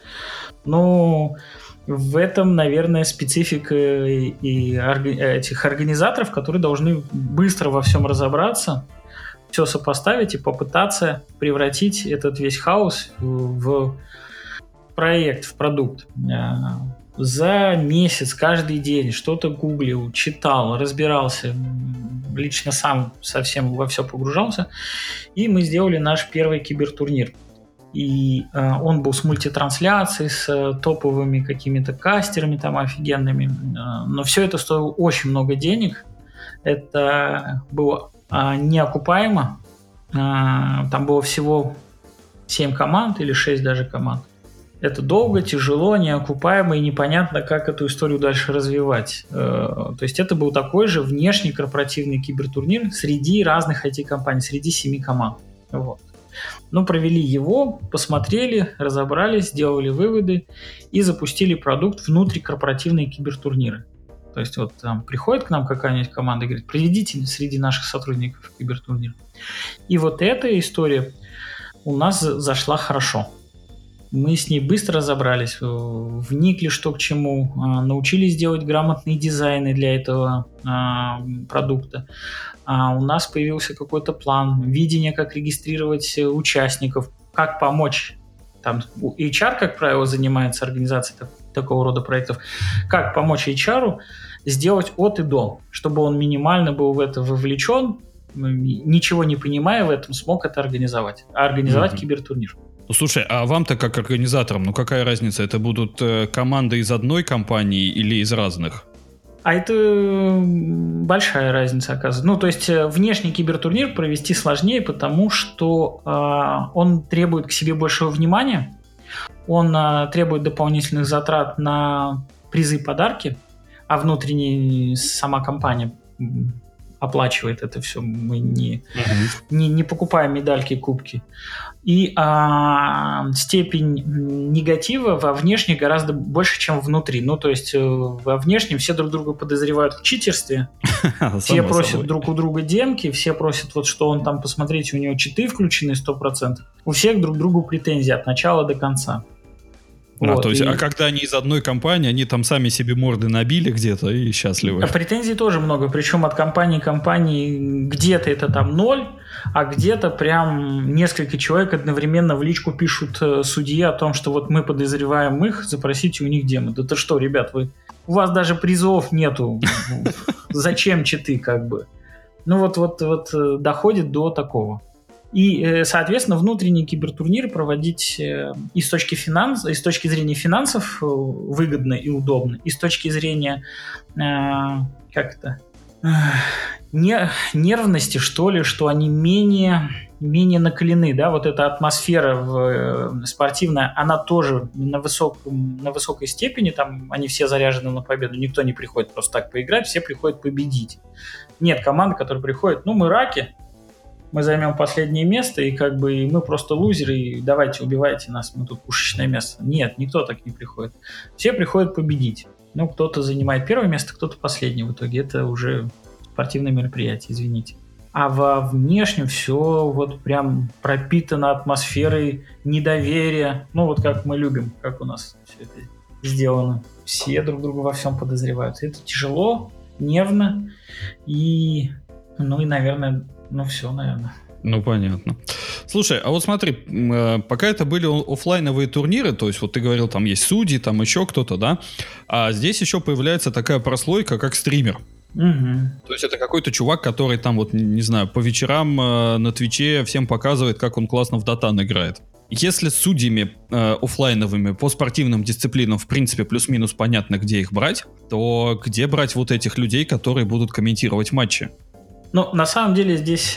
В этом, наверное, специфика и этих организаторов, которые должны быстро во всем разобраться, все сопоставить и попытаться превратить этот весь хаос в проект, в продукт. За месяц, каждый день что-то гуглил, читал, разбирался, лично сам совсем во все погружался, и мы сделали наш первый кибертурнир. И он был с мультитрансляцией, с топовыми какими-то кастерами там офигенными, но все это стоило очень много денег, это было неокупаемо, там было всего 7 команд или 6 даже команд. Это долго, тяжело, неокупаемо и непонятно, как эту историю дальше развивать. То есть это был такой же внешний корпоративный кибертурнир среди разных IT-компаний, среди 7 команд. Вот. Провели его, посмотрели, разобрались, сделали выводы и запустили продукт внутрикорпоративные кибертурниры. То есть вот там приходит к нам какая-нибудь команда и говорит: проведите среди наших сотрудников кибертурнир. И вот эта история у нас зашла хорошо. Мы с ней быстро разобрались, вникли, что к чему, научились делать грамотные дизайны для этого продукта. У нас появился какой-то план, видение, как регистрировать участников, как помочь. Там HR, как правило, занимается организацией такого рода проектов. Как помочь HR сделать от и до, чтобы он минимально был в это вовлечен, ничего не понимая в этом, смог это организовать. Организовать кибертурнир. Слушай, а вам-то как организаторам, какая разница? Это будут команды из одной компании или из разных? А это большая разница, оказывается. То есть внешний кибертурнир провести сложнее, потому что он требует к себе большего внимания, он требует дополнительных затрат на призы, подарки, а внутренний сама компания оплачивает это все. Мы не покупаем медальки, кубки. И степень негатива во внешних гораздо больше, чем внутри. То есть во внешнем все друг друга подозревают в читерстве. Все просят друг у друга демки, все просят, что он там, посмотрите, у него читы включены 100%. У всех друг другу претензии от начала до конца. А когда они из одной компании, они там сами себе морды набили где-то и счастливы. Претензий тоже много, причем от компании к компании где-то это там 0, а где-то прям несколько человек одновременно в личку пишут судье о том, что вот мы подозреваем их, запросите у них демо. Да ты что, ребят, у вас даже призов нету, зачем читы как бы? Доходит до такого. И, соответственно, внутренние кибертурниры проводить и с точки зрения финансов выгодно и удобно, и с точки зрения нервности, что ли, что они менее накалены, да, вот эта атмосфера спортивная, она тоже на высокой степени, там они все заряжены на победу, никто не приходит просто так поиграть, все приходят победить. Нет команды, которая приходит, мы раки, мы займем последнее место, и как бы мы просто лузеры, и давайте убивайте нас, мы тут пушечное место. Нет, никто так не приходит. Все приходят победить. Кто-то занимает первое место, кто-то последнее в итоге. Это уже спортивное мероприятие, извините. А во внешнем все вот прям пропитано атмосферой недоверия. Вот как мы любим, как у нас все это сделано. Все друг друга во всем подозревают. Это тяжело, нервно и, наверное, все, наверное. Понятно. Слушай, а вот смотри, пока это были офлайновые турниры, то есть вот ты говорил, там есть судьи, там еще кто-то, да? А здесь еще появляется такая прослойка, как стример. Угу. То есть это какой-то чувак, который там вот, не знаю, по вечерам на Твиче всем показывает, как он классно в Дотан играет. Если с судьями офлайновыми по спортивным дисциплинам в принципе плюс-минус понятно, где их брать, то где брать вот этих людей, которые будут комментировать матчи? На самом деле здесь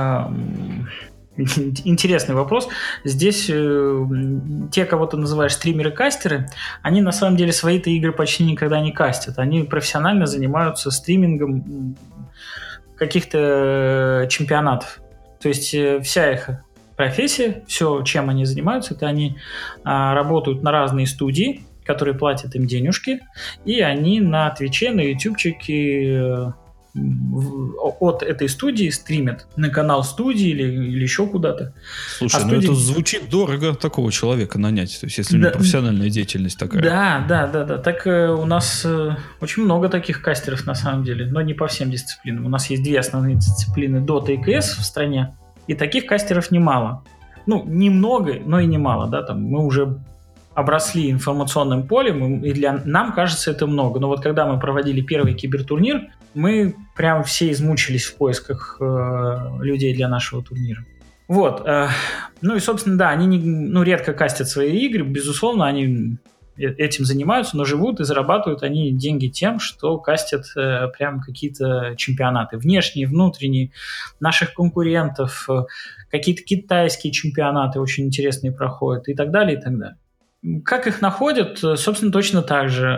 интересный вопрос. Здесь те, кого ты называешь стримеры-кастеры, они на самом деле свои-то игры почти никогда не кастят. Они профессионально занимаются стримингом каких-то чемпионатов. То есть вся их профессия, все, чем они занимаются, это они работают на разные студии, которые платят им денежки, и они на Твиче, на ютубчике от этой студии стримят на канал студии или еще куда-то. Слушай, это звучит дорого такого человека нанять, то есть если у него профессиональная деятельность такая. Да. Так у нас очень много таких кастеров на самом деле, но не по всем дисциплинам. У нас есть 2 основные дисциплины Dota и CS в стране, и таких кастеров немало. Немного, но и немало, да, там мы уже обросли информационным полем, и нам кажется это много. Но вот когда мы проводили первый кибертурнир, мы прям все измучились в поисках людей для нашего турнира. Вот. И, собственно, да, они редко кастят свои игры, безусловно, они этим занимаются, но живут и зарабатывают они деньги тем, что кастят прям какие-то чемпионаты. Внешние, внутренние, наших конкурентов, какие-то китайские чемпионаты очень интересные проходят и так далее, и так далее. Как их находят? Собственно, точно так же.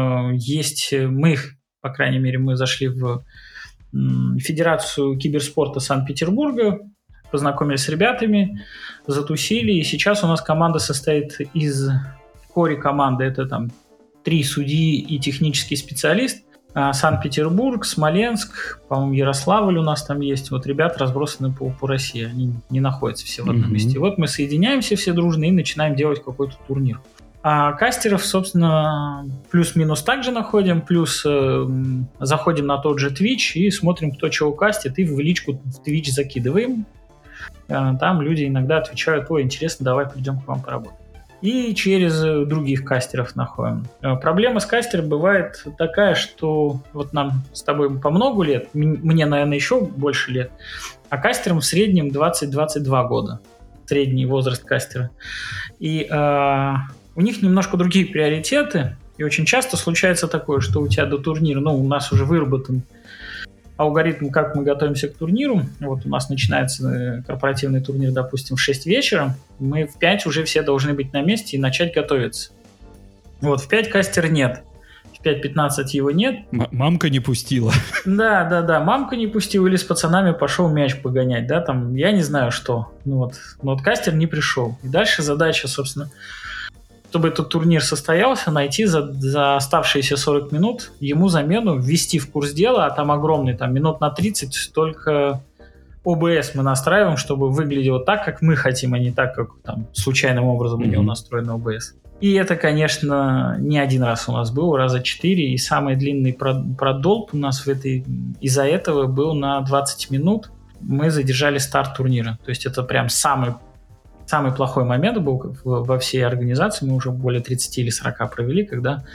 По крайней мере, мы зашли в Федерацию киберспорта Санкт-Петербурга, познакомились с ребятами, затусили, и сейчас у нас команда состоит из коре команды, это там 3 судьи и технический специалист. Санкт-Петербург, Смоленск, по-моему, Ярославль у нас там есть. Вот ребята разбросаны по России, они не находятся все в одном месте. Вот мы соединяемся все дружно и начинаем делать какой-то турнир. А кастеров, собственно, плюс-минус также находим, плюс заходим на тот же Twitch и смотрим, кто чего кастит, и в личку в Twitch закидываем. Там люди иногда отвечают: ой, интересно, давай придем к вам поработать. И через других кастеров находим. Проблема с кастером бывает такая, что вот нам с тобой по много лет, мне, наверное, еще больше лет, а кастерам в среднем 20-22 года. Средний возраст кастера. И у них немножко другие приоритеты. И очень часто случается такое, что у тебя до турнира, у нас уже выработан алгоритм, как мы готовимся к турниру. Вот у нас начинается корпоративный турнир, допустим, в 6 вечера. Мы в 5 уже все должны быть на месте и начать готовиться. Вот в 5 кастера нет. В 5:15 его нет. Мамка не пустила. Да. Мамка не пустила, или с пацанами пошел мяч погонять. Да, там, я не знаю что. Но кастер не пришел. И дальше задача, собственно, чтобы этот турнир состоялся, найти за оставшиеся 40 минут ему замену, ввести в курс дела, а там огромный, там минут на 30, только ОБС мы настраиваем, чтобы выглядело так, как мы хотим, а не так, как там случайным образом у него настроен ОБС. И это, конечно, не один раз у нас было, раза 4, и самый длинный продолб у нас из-за этого был на 20 минут. Мы задержали старт турнира. То есть это прям самый плохой момент был во всей организации. Мы уже более 30 или 40 провели, когда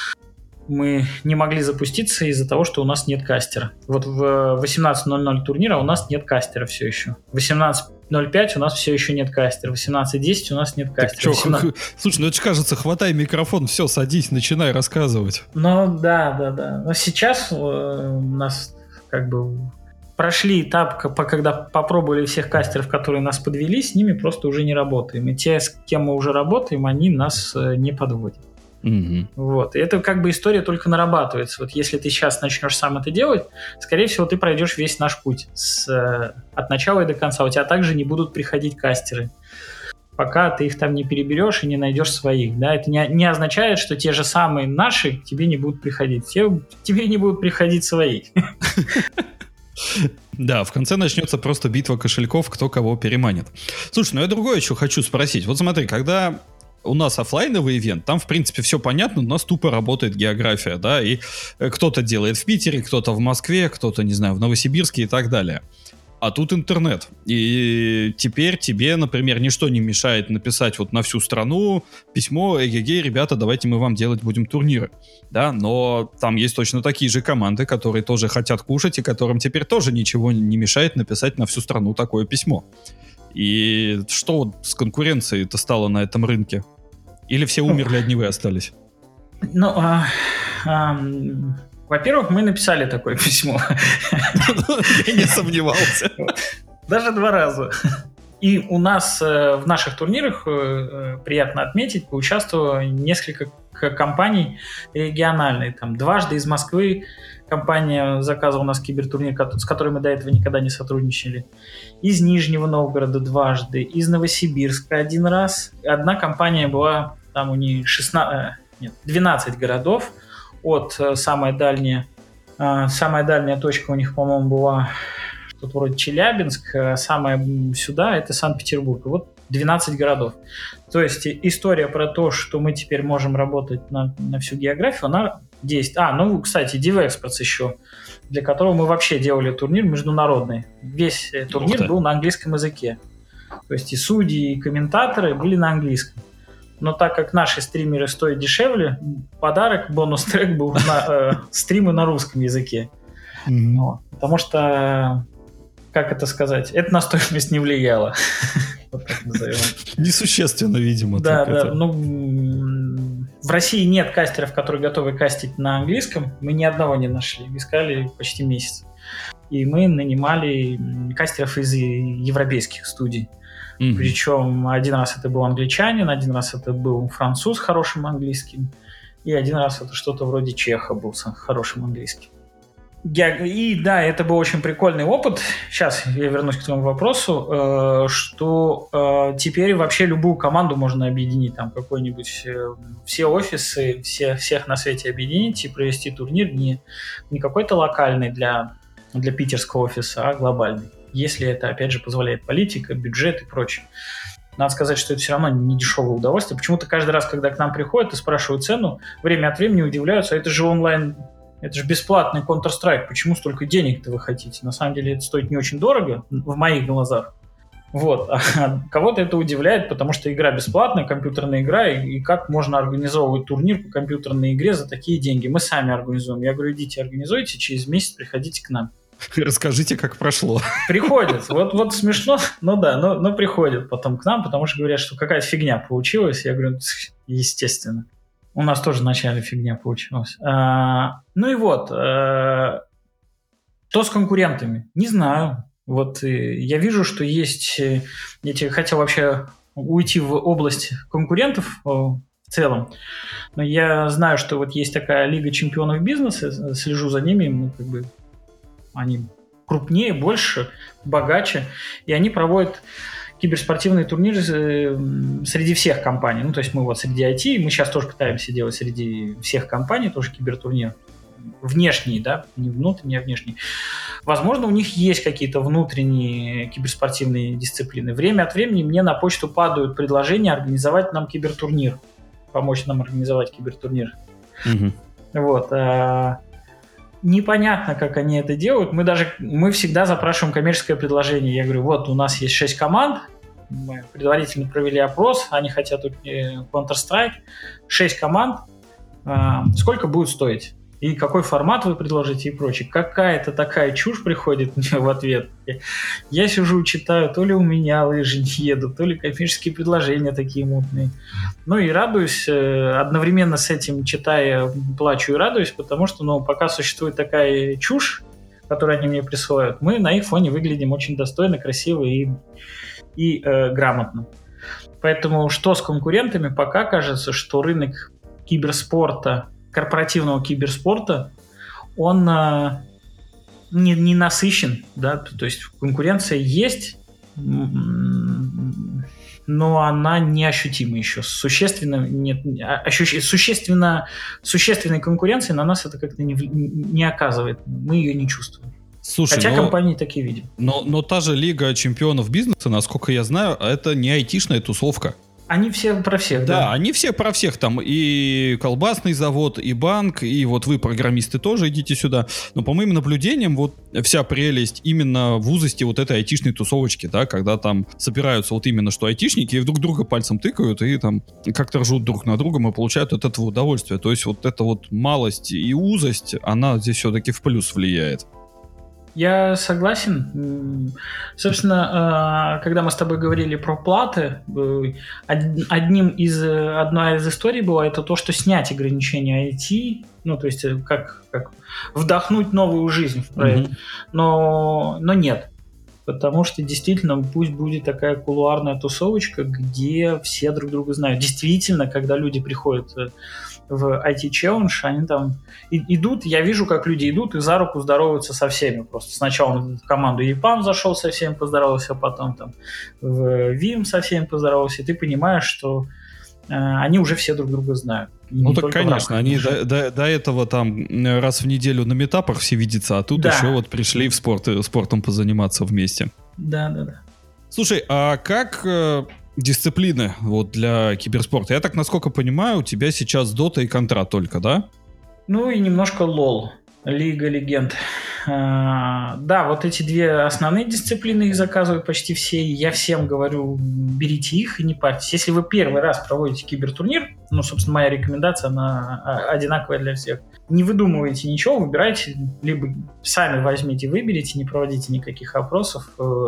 мы не могли запуститься из-за того, что у нас нет кастера. Вот в 18:00 турнира у нас нет кастера все еще. В 18:05 у нас все еще нет кастера. В 18:10 у нас нет кастера. Слушай, это же кажется, хватай микрофон, все, садись, начинай рассказывать. Да. Но сейчас у нас как бы прошли этап, когда попробовали всех кастеров, которые нас подвели, с ними просто уже не работаем. И те, с кем мы уже работаем, они нас не подводят. Вот. И это как бы история только нарабатывается. Вот если ты сейчас начнешь сам это делать, скорее всего, ты пройдешь весь наш путь от начала и до конца. У тебя также не будут приходить кастеры, пока ты их там не переберешь и не найдешь своих. Да? Это не означает, что те же самые наши к тебе не будут приходить. Тебе не будут приходить свои. Да, в конце начнется просто битва кошельков, кто кого переманит. Слушай, я другое еще хочу спросить. Вот смотри, когда у нас офлайновый ивент, там, в принципе, все понятно, у нас тупо работает география, да, и кто-то делает в Питере, кто-то в Москве, кто-то, не знаю, в Новосибирске и так далее. А тут интернет. И теперь тебе, например, ничто не мешает написать вот на всю страну письмо: эгегей, ребята, давайте мы вам делать будем турниры. Да, но там есть точно такие же команды, которые тоже хотят кушать, и которым теперь тоже ничего не мешает написать на всю страну такое письмо. И что вот с конкуренцией-то стало на этом рынке? Или все умерли, одни вы остались? Ну, во-первых, мы написали такое письмо. Я не сомневался. Даже 2 раза. И у нас в наших турнирах, приятно отметить, поучаствовало несколько компаний региональных. Там дважды из Москвы компания заказывала у нас кибертурнир, с которой мы до этого никогда не сотрудничали. Из Нижнего Новгорода дважды, из Новосибирска 1 раз. Одна компания была, там у них 12 городов. Самая дальняя точка у них, по-моему, была что-то вроде Челябинск, самая сюда это Санкт-Петербург. Вот 12 городов. То есть история про то, что мы теперь можем работать на всю географию, она действует. Кстати, DivExperts еще, для которого мы вообще делали турнир международный. Весь турнир был на английском языке. То есть и судьи, и комментаторы были на английском. Но так как наши стримеры стоят дешевле, подарок, бонус-трек был на стримы на русском языке. Потому что, как это сказать, это на стоимость не влияло. Вот так назовем. Несущественно, видимо. Да. В России нет кастеров, которые готовы кастить на английском. Мы ни одного не нашли. Искали почти месяц. И мы нанимали кастеров из европейских студий. Причем 1 раз это был англичанин, 1 раз это был француз с хорошим английским, и 1 раз это что-то вроде чеха был с хорошим английским. И да, это был очень прикольный опыт. Сейчас я вернусь к твоему вопросу, что теперь вообще любую команду можно объединить, там какой-нибудь все офисы, всех на свете объединить и провести турнир не какой-то локальный для питерского офиса, а глобальный. Если это, опять же, позволяет политика, бюджет и прочее. Надо сказать, что это все равно не дешевое удовольствие. Почему-то каждый раз, когда к нам приходят и спрашивают цену, время от времени удивляются: это же онлайн, это же бесплатный Counter-Strike, почему столько денег-то вы хотите? На самом деле это стоит не очень дорого, в моих глазах. Вот. А кого-то это удивляет, потому что игра бесплатная, компьютерная игра, и как можно организовывать турнир по компьютерной игре за такие деньги? Мы сами организуем. Я говорю: идите, организуйте, через месяц приходите к нам. Расскажите, как прошло. Приходят. Вот смешно, но приходят потом к нам, потому что говорят, что какая-то фигня получилась. Я говорю: естественно. У нас тоже вначале фигня получилась. Что с конкурентами? Не знаю. Вот я вижу, что есть... Я хотел вообще уйти в область конкурентов в целом. Но я знаю, что вот есть такая Лига чемпионов бизнеса, слежу за ними, они крупнее, больше, богаче, и они проводят киберспортивные турниры среди всех компаний. То есть мы вот среди IT, мы сейчас тоже пытаемся делать среди всех компаний тоже кибертурнир. Внешний, да, не внутренний, а внешний. Возможно, у них есть какие-то внутренние киберспортивные дисциплины. Время от времени мне на почту падают предложения организовать нам кибертурнир, помочь нам организовать кибертурнир. Вот. Непонятно, как они это делают. Мы всегда запрашиваем коммерческое предложение. Я говорю: вот у нас есть 6 команд, мы предварительно провели опрос, они хотят Counter-Strike, 6 команд, сколько будет стоить? И какой формат вы предложите и прочее. Какая-то такая чушь приходит мне в ответ. Я сижу, читаю, то ли у меня лыжи не едут, то ли коммерческие предложения такие мутные. И радуюсь, одновременно с этим читая, плачу и радуюсь, потому что пока существует такая чушь, которые они мне присылают, мы на их фоне выглядим очень достойно, красиво и грамотно. Поэтому что с конкурентами? Пока кажется, что рынок киберспорта, корпоративного киберспорта, он не насыщен, да, то есть конкуренция есть, но она неощутима еще. Существенной конкуренции на нас это как-то не оказывает. Мы ее не чувствуем. Слушай, хотя компании такие видим. Но та же Лига чемпионов бизнеса, насколько я знаю, это не айтишная тусовка. Они все про всех, да? Да, они все про всех. Там и колбасный завод, и банк, и вот вы, программисты, тоже идите сюда. Но по моим наблюдениям, вот вся прелесть именно в узости вот этой айтишной тусовочки, да, когда там собираются вот именно что айтишники и друг друга пальцем тыкают и там как-то ржут друг на другом и получают от этого удовольствие. То есть вот эта вот малость и узость, она здесь все-таки в плюс влияет. Я согласен. Собственно, когда мы с тобой говорили про платы, одной из историй была это то, что снять ограничения IT, ну, то есть как вдохнуть новую жизнь в проект, но нет. Потому что действительно пусть будет такая кулуарная тусовочка, где все друг друга знают. Действительно, когда люди приходят в IT-челлендж, они там идут, я вижу, как люди идут и за руку здороваются со всеми. Просто сначала он в команду EPAM зашел, со всеми поздоровался, потом там в Vim со всеми поздоровался, и ты понимаешь, что они уже все друг друга знают. Ну так, конечно, они до этого там раз в неделю на митапах все видятся, а тут еще вот пришли в спортом позаниматься вместе. Да. Слушай, а как дисциплины вот для киберспорта? Я так, насколько понимаю, у тебя сейчас Dota и Contra только, да? Ну и немножко LoL, Лига Легенд. Да, вот эти две основные дисциплины их заказывают почти все. И я всем говорю, берите их и не парьтесь. Если вы первый раз проводите кибертурнир, ну, собственно, моя рекомендация, она одинаковая для всех. Не выдумывайте ничего, выбирайте, либо сами возьмите, выберите, не проводите никаких опросов,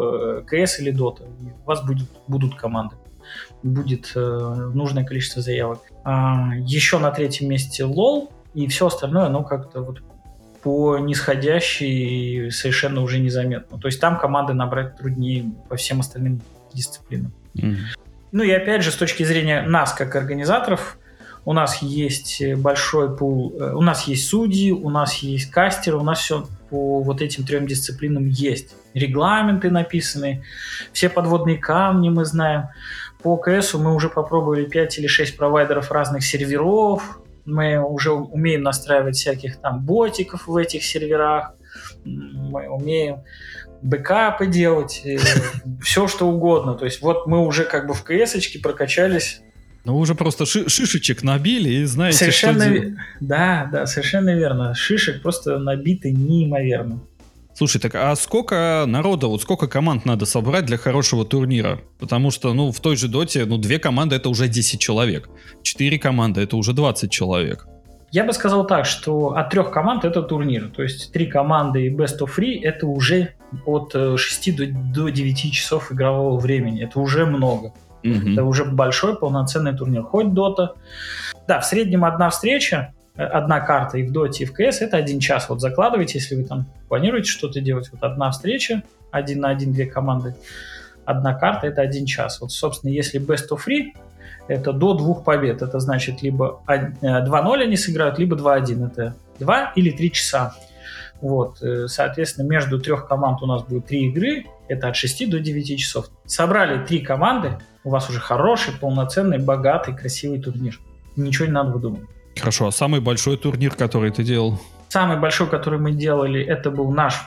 КС или Dota. У вас будут команды. Будет нужное количество заявок. Еще на третьем месте LoL, и все остальное, оно как-то вот по нисходящей совершенно уже незаметно. То есть там команды набрать труднее по всем остальным дисциплинам. Ну и опять же, с точки зрения нас, как организаторов, у нас есть большой пул, у нас есть судьи, у нас есть кастеры, у нас все по вот этим 3 дисциплинам есть. Регламенты написаны, все подводные камни мы знаем. По КСу мы уже попробовали 5 или 6 провайдеров разных серверов. Мы уже умеем настраивать всяких там ботиков в этих серверах. Мы умеем бэкапы делать, все что угодно. То есть вот мы уже как бы в КС-очке прокачались. Ну, уже просто шишечек набили и знаете, совершенно, что делать. Да, совершенно верно. Шишек просто набиты неимоверно. Слушай, так а сколько народа, вот сколько команд надо собрать для хорошего турнира? Потому что, в той же Доте, 2 команды — это уже 10 человек. 4 команды — это уже 20 человек. Я бы сказал так, что от 3 команд это турнир. То есть 3 команды и best of 3 это уже от 6 до 9 часов игрового времени. Это уже много. Это уже большой полноценный турнир. Хоть Dota. Да, в среднем одна встреча, одна карта и в Доте, и в КС это 1 час. Вот закладывайте, если вы там планируете что-то делать. Вот одна встреча, 1 на 1, 2 команды. Одна карта это 1 час. Вот, собственно, если best of 3, это до 2 побед. Это значит, либо 2-0 они сыграют, либо 2-1. Это 2 или 3 часа. Вот, соответственно, между 3 команд у нас будет 3 игры. Это от 6 до 9 часов. Собрали 3 команды, у вас уже хороший, полноценный, богатый, красивый турнир. Ничего не надо выдумывать. Хорошо, а самый большой турнир, который ты делал? Самый большой, который мы делали, это был наш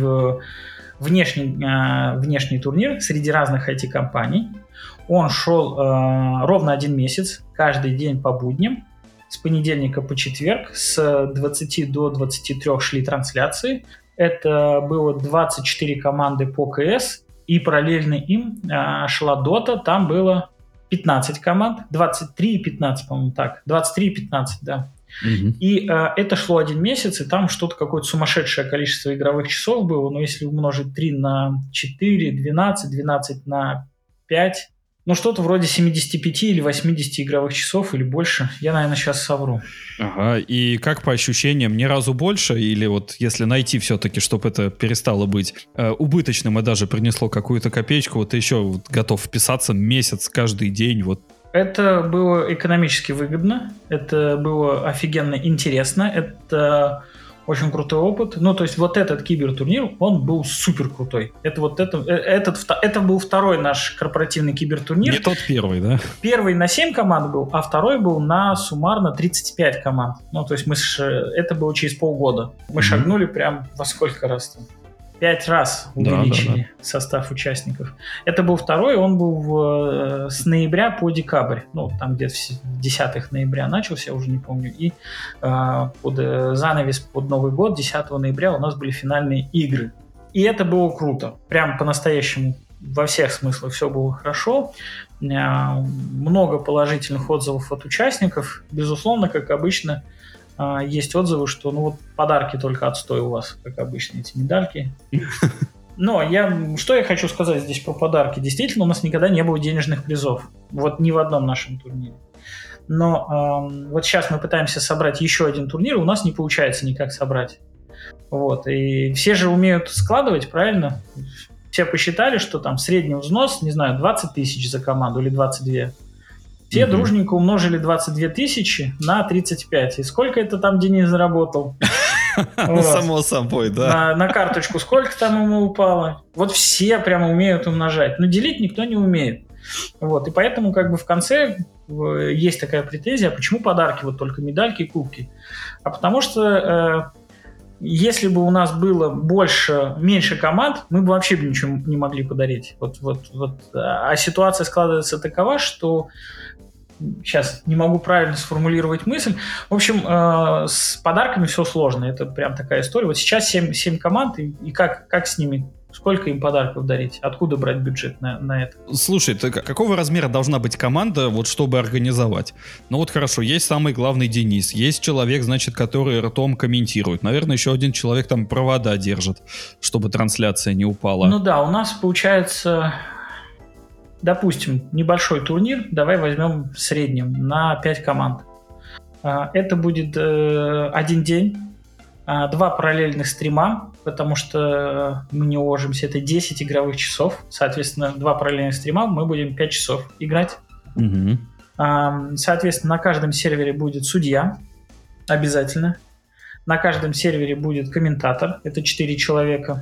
внешний турнир среди разных IT-компаний. Он шел ровно 1 месяц, каждый день по будням, с понедельника по четверг, с 20 до 23 шли трансляции. Это было 24 команды по КС, и параллельно им шла Dota, там было 15 команд, 23 и 15, по-моему, так, 23 и 15, да. И это шло 1 месяц, и там что-то какое-то сумасшедшее количество игровых часов было, но если умножить 3 на 4, 12, 12 на 5, Ну, что-то вроде 75 или 80 игровых часов или больше. Я, наверное, сейчас совру. Ага, и как по ощущениям, ни разу больше? Или вот если найти все-таки, чтобы это перестало быть убыточным и даже принесло какую-то копеечку, вот ты еще вот готов вписаться месяц каждый день? Вот. Это было экономически выгодно, это было офигенно интересно, это очень крутой опыт. Ну, то есть вот этот кибертурнир, он был супер крутой. Это был второй наш корпоративный кибертурнир. Не тот первый, да? Первый на 7 команд был, а второй был на суммарно 35 команд. Ну, то есть это было через полгода. Мы шагнули прям во сколько раз там? 5 раз увеличили состав участников. Это был второй, он был с ноября по декабрь. Ну, там где-то в 10 ноября начался, я уже не помню. И под занавес под Новый год, 10 ноября у нас были финальные игры. И это было круто. Прям по-настоящему во всех смыслах все было хорошо. Много положительных отзывов от участников. Безусловно, как обычно, есть отзывы, что подарки только отстой у вас, как обычно, эти медальки. Но что я хочу сказать здесь про подарки? Действительно, у нас никогда не было денежных призов. Вот ни в одном нашем турнире. Но вот сейчас мы пытаемся собрать еще один турнир, у нас не получается никак собрать. Вот. И все же умеют складывать, правильно? Все посчитали, что там средний взнос, не знаю, 20 тысяч за команду или 22. Все дружненько умножили 22 тысячи на 35. И сколько это там Денис заработал? Само собой, да. На карточку сколько там ему упало? Вот все прямо умеют умножать. Но делить никто не умеет. Вот. И поэтому как бы в конце есть такая претензия, почему подарки, вот только медальки и кубки? А потому что если бы у нас было меньше команд, мы бы вообще ничего не могли подарить. А ситуация складывается такова, что сейчас не могу правильно сформулировать мысль. В общем, с подарками все сложно. Это прям такая история. Вот сейчас 7 команд, и как с ними? Сколько им подарков дарить? Откуда брать бюджет на это? Слушай, какого размера должна быть команда, вот чтобы организовать? Ну вот хорошо, есть самый главный Денис, есть человек, значит, который ртом комментирует. Наверное, еще один человек там провода держит, чтобы трансляция не упала. Ну да, у нас получается, допустим, небольшой турнир, давай возьмем в среднем на 5 команд. Это будет один день, 2 параллельных стрима, потому что мы не уложимся, это 10 игровых часов. Соответственно, 2 параллельных стрима, мы будем 5 часов играть. Угу. Соответственно, на каждом сервере будет судья, обязательно. На каждом сервере будет комментатор, это 4 человека.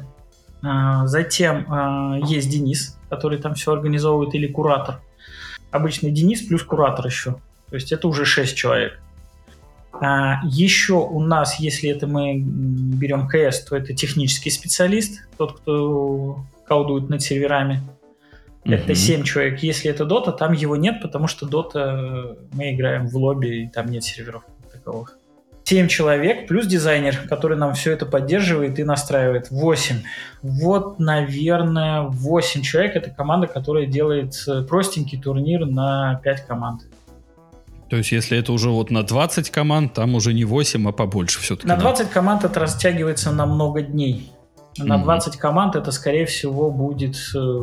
Затем есть Денис, который там все организовывает, или куратор. Обычно Денис плюс куратор еще. То есть это уже 6 человек. Еще у нас, если это мы берем КС, то это технический специалист, тот, кто колдует над серверами. Это 7 человек. Если это Дота, там его нет, потому что Дота мы играем в лобби, и там нет серверов таковых. 7 человек плюс дизайнер, который нам все это поддерживает и настраивает. 8. Вот, наверное, 8 человек. Это команда, которая делает простенький турнир на 5 команд. То есть, если это уже вот на 20 команд, там уже не 8, а побольше все-таки. На 20 команд это растягивается на много дней. На 20 команд это, скорее всего, будет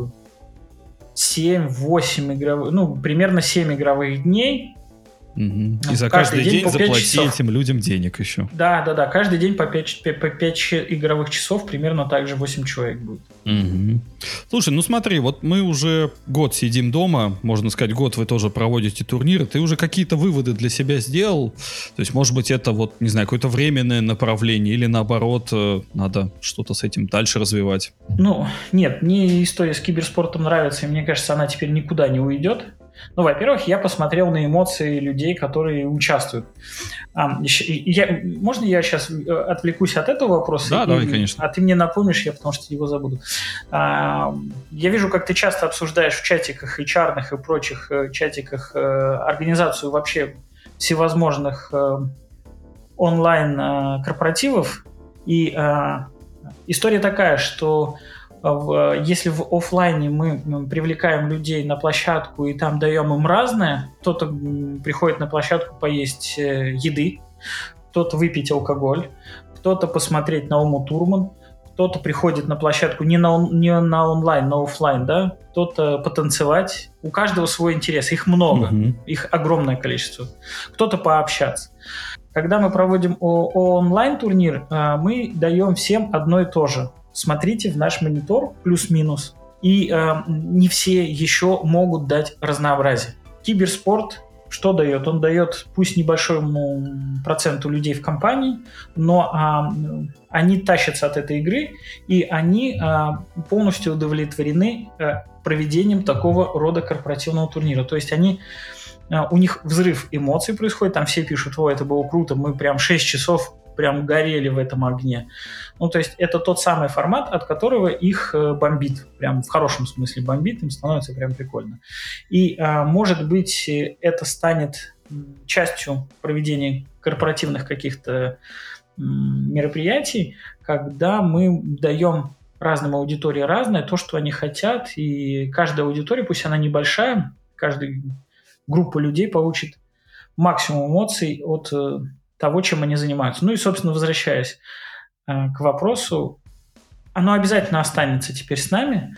7-8 игровых, примерно 7 игровых дней. И за каждый день заплати этим людям денег еще. Да, каждый день по 5 игровых часов, примерно так же 8 человек будет. Слушай, смотри, вот мы уже год сидим дома, можно сказать, год вы тоже проводите турниры, ты уже какие-то выводы для себя сделал? То есть, может быть, это вот, не знаю, какое-то временное направление, или наоборот, надо что-то с этим дальше развивать? Нет, мне история с киберспортом нравится, и мне кажется, она теперь никуда не уйдет. Во-первых, я посмотрел на эмоции людей, которые участвуют. Можно я сейчас отвлекусь от этого вопроса? Да, давай, конечно. А ты мне напомнишь, потому что его забуду. Я вижу, как ты часто обсуждаешь в чатиках HR-ных и прочих чатиках организацию вообще всевозможных онлайн-корпоративов. И история такая, что если в офлайне мы привлекаем людей на площадку и там даем им разное, кто-то приходит на площадку поесть еды, кто-то выпить алкоголь, кто-то посмотреть на Уму Турман, кто-то приходит на площадку не на онлайн, на офлайн, да, кто-то потанцевать. У каждого свой интерес, их много, их огромное количество. Кто-то пообщаться. Когда мы проводим онлайн-турнир, мы даем всем одно и то же. Смотрите в наш монитор, плюс-минус. И не все еще могут дать разнообразие. Киберспорт что дает? Он дает, пусть небольшому проценту людей в компании, но они тащатся от этой игры, и они полностью удовлетворены проведением такого рода корпоративного турнира. То есть у них взрыв эмоций происходит, там все пишут: «О, это было круто, мы прям 6 часов прям горели в этом огне». Ну, то есть это тот самый формат, от которого их бомбит, прям в хорошем смысле бомбит, им становится прям прикольно. И, может быть, это станет частью проведения корпоративных каких-то мероприятий, когда мы даем разным аудитории разное, то, что они хотят, и каждая аудитория, пусть она небольшая, каждая группа людей получит максимум эмоций от того, чем они занимаются. Ну и, собственно, возвращаясь к вопросу, оно обязательно останется теперь с нами.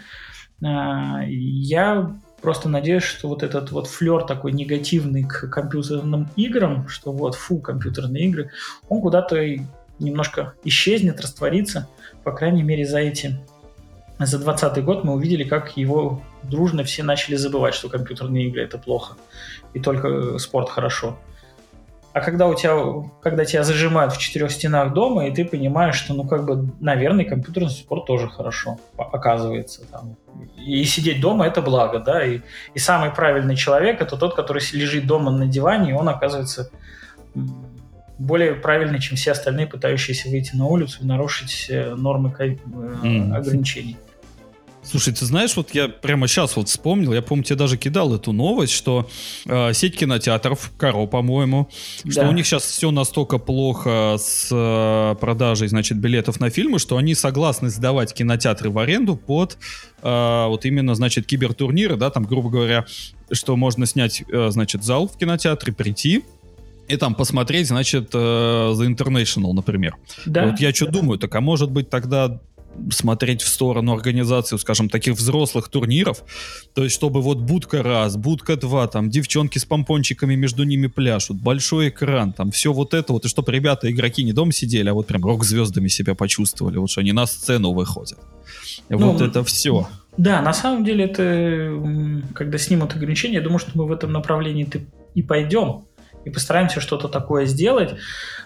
Я просто надеюсь, что вот этот вот флер такой негативный к компьютерным играм, что вот, фу, компьютерные игры, он куда-то немножко исчезнет, растворится. По крайней мере, за 2020 год мы увидели, как его дружно все начали забывать, что компьютерные игры – это плохо, и только спорт хорошо. А когда тебя зажимают в 4 стенах дома, и ты понимаешь, что, наверное, компьютерный спорт тоже хорошо, оказывается. Там. И сидеть дома – это благо, да, и самый правильный человек – это тот, который лежит дома на диване, и он оказывается более правильный, чем все остальные, пытающиеся выйти на улицу и нарушить нормы ограничений. Слушай, ты знаешь, вот я прямо сейчас вот вспомнил, я, помню, тебе даже кидал эту новость, что сеть кинотеатров, Каро, по-моему, что у них сейчас все настолько плохо с продажей, значит, билетов на фильмы, что они согласны сдавать кинотеатры в аренду под вот именно, значит, кибертурниры, да, там, грубо говоря, что можно снять, значит, зал в кинотеатре, прийти и там посмотреть, значит, The International, например. Да. Вот я что думаю, так а может быть тогда смотреть в сторону организации, скажем, таких взрослых турниров, то есть чтобы вот будка раз, будка два, там девчонки с помпончиками между ними пляшут, большой экран, там все вот это вот, и чтобы ребята, игроки не дома сидели, а вот прям рок-звездами себя почувствовали, вот что они на сцену выходят. Вот это все. Да, на самом деле это, когда снимут ограничения, я думаю, что мы в этом направлении и пойдем, и постараемся что-то такое сделать.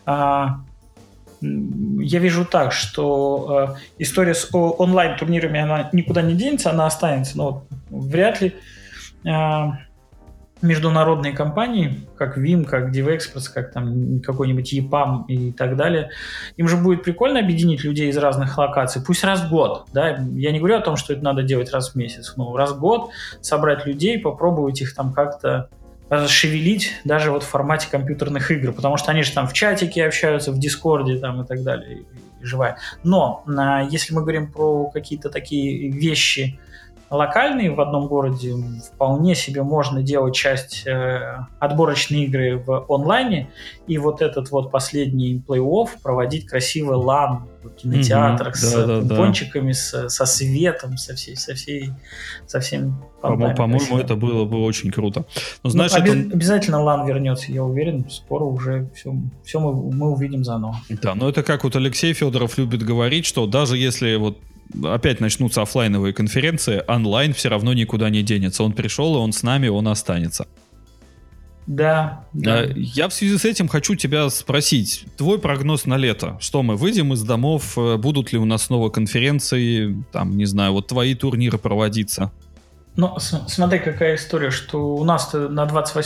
Я вижу так, что история с онлайн-турнирами, она никуда не денется, она останется. Но вряд ли международные компании, как Vim, как DivExpress, как там какой-нибудь EPAM и так далее, им же будет прикольно объединить людей из разных локаций, пусть раз в год. Да? Я не говорю о том, что это надо делать раз в месяц, но раз в год собрать людей, попробовать их там как-то расшевелить даже вот в формате компьютерных игр, потому что они же там в чатике общаются, в Дискорде там и так далее, и живая. Но если мы говорим про какие-то такие вещи локальные в одном городе, вполне себе можно делать часть отборочной игры в онлайне, и вот этот вот последний плей-офф проводить красивый лан в кинотеатрах с помпончиками, со светом, со всем. По-моему, это было бы очень круто. Но, знаешь, обязательно лан вернется, я уверен, скоро уже все мы увидим заново. Да, но это как вот Алексей Федоров любит говорить, что даже если вот опять начнутся офлайновые конференции, онлайн все равно никуда не денется. Он пришел, и он с нами, он останется. Да. Я в связи с этим хочу тебя спросить. Твой прогноз на лето. Что мы выйдем из домов? Будут ли у нас снова конференции? Там, не знаю, вот твои турниры проводиться? Ну, смотри, какая история, что у нас на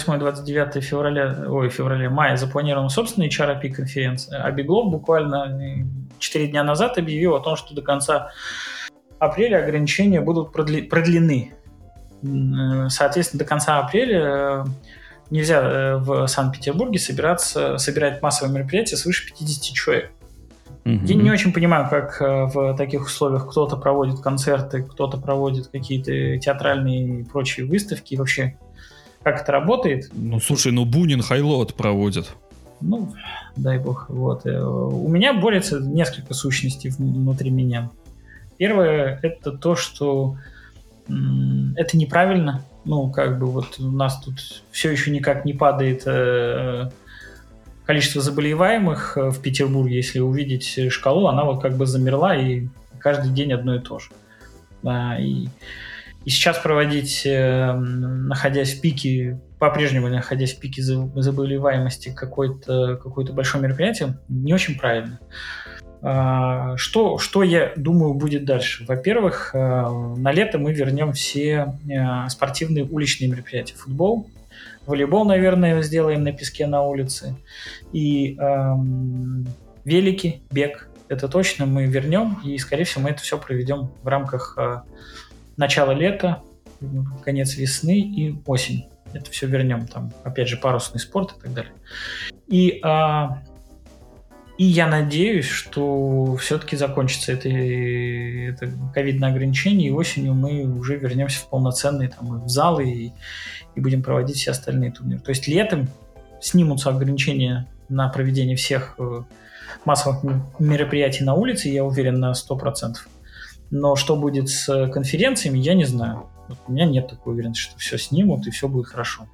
28-29 мая запланирована собственная HRP-конференция, а Биглов буквально 4 дня назад объявил о том, что до конца апреля ограничения будут продлены. Соответственно, до конца апреля нельзя в Санкт-Петербурге собирать массовые мероприятия свыше 50 человек. Я не очень понимаю, как в таких условиях кто-то проводит концерты, кто-то проводит какие-то театральные и прочие выставки. И вообще, как это работает? Ну, слушай, Бунин Хайлот проводит. Ну, дай бог. Вот. У меня борется несколько сущностей внутри меня. Первое – это то, что это неправильно. Ну, как бы вот у нас тут все еще никак не падает количество заболеваемых в Петербурге. Если увидеть шкалу, она вот как бы замерла, и каждый день одно и то же. И сейчас проводить, находясь в пике, по-прежнему находясь в пике заболеваемости, какое-то большое мероприятие, не очень правильно. Что я думаю будет дальше? Во-первых, на лето мы вернем все спортивные уличные мероприятия. Футбол, волейбол, наверное, сделаем на песке на улице. И велики, бег. Это точно мы вернем. И, скорее всего, мы это все проведем в рамках начала лета, конец весны и осень. Это все вернем. Там, опять же, парусный спорт и так далее. И я надеюсь, что все-таки закончится это ковидное ограничение, и осенью мы уже вернемся в полноценные в залы и будем проводить все остальные турниры. То есть летом снимутся ограничения на проведение всех массовых мероприятий на улице, я уверен на 100%. Но что будет с конференциями, я не знаю. Вот у меня нет такой уверенности, что все снимут и все будет хорошо.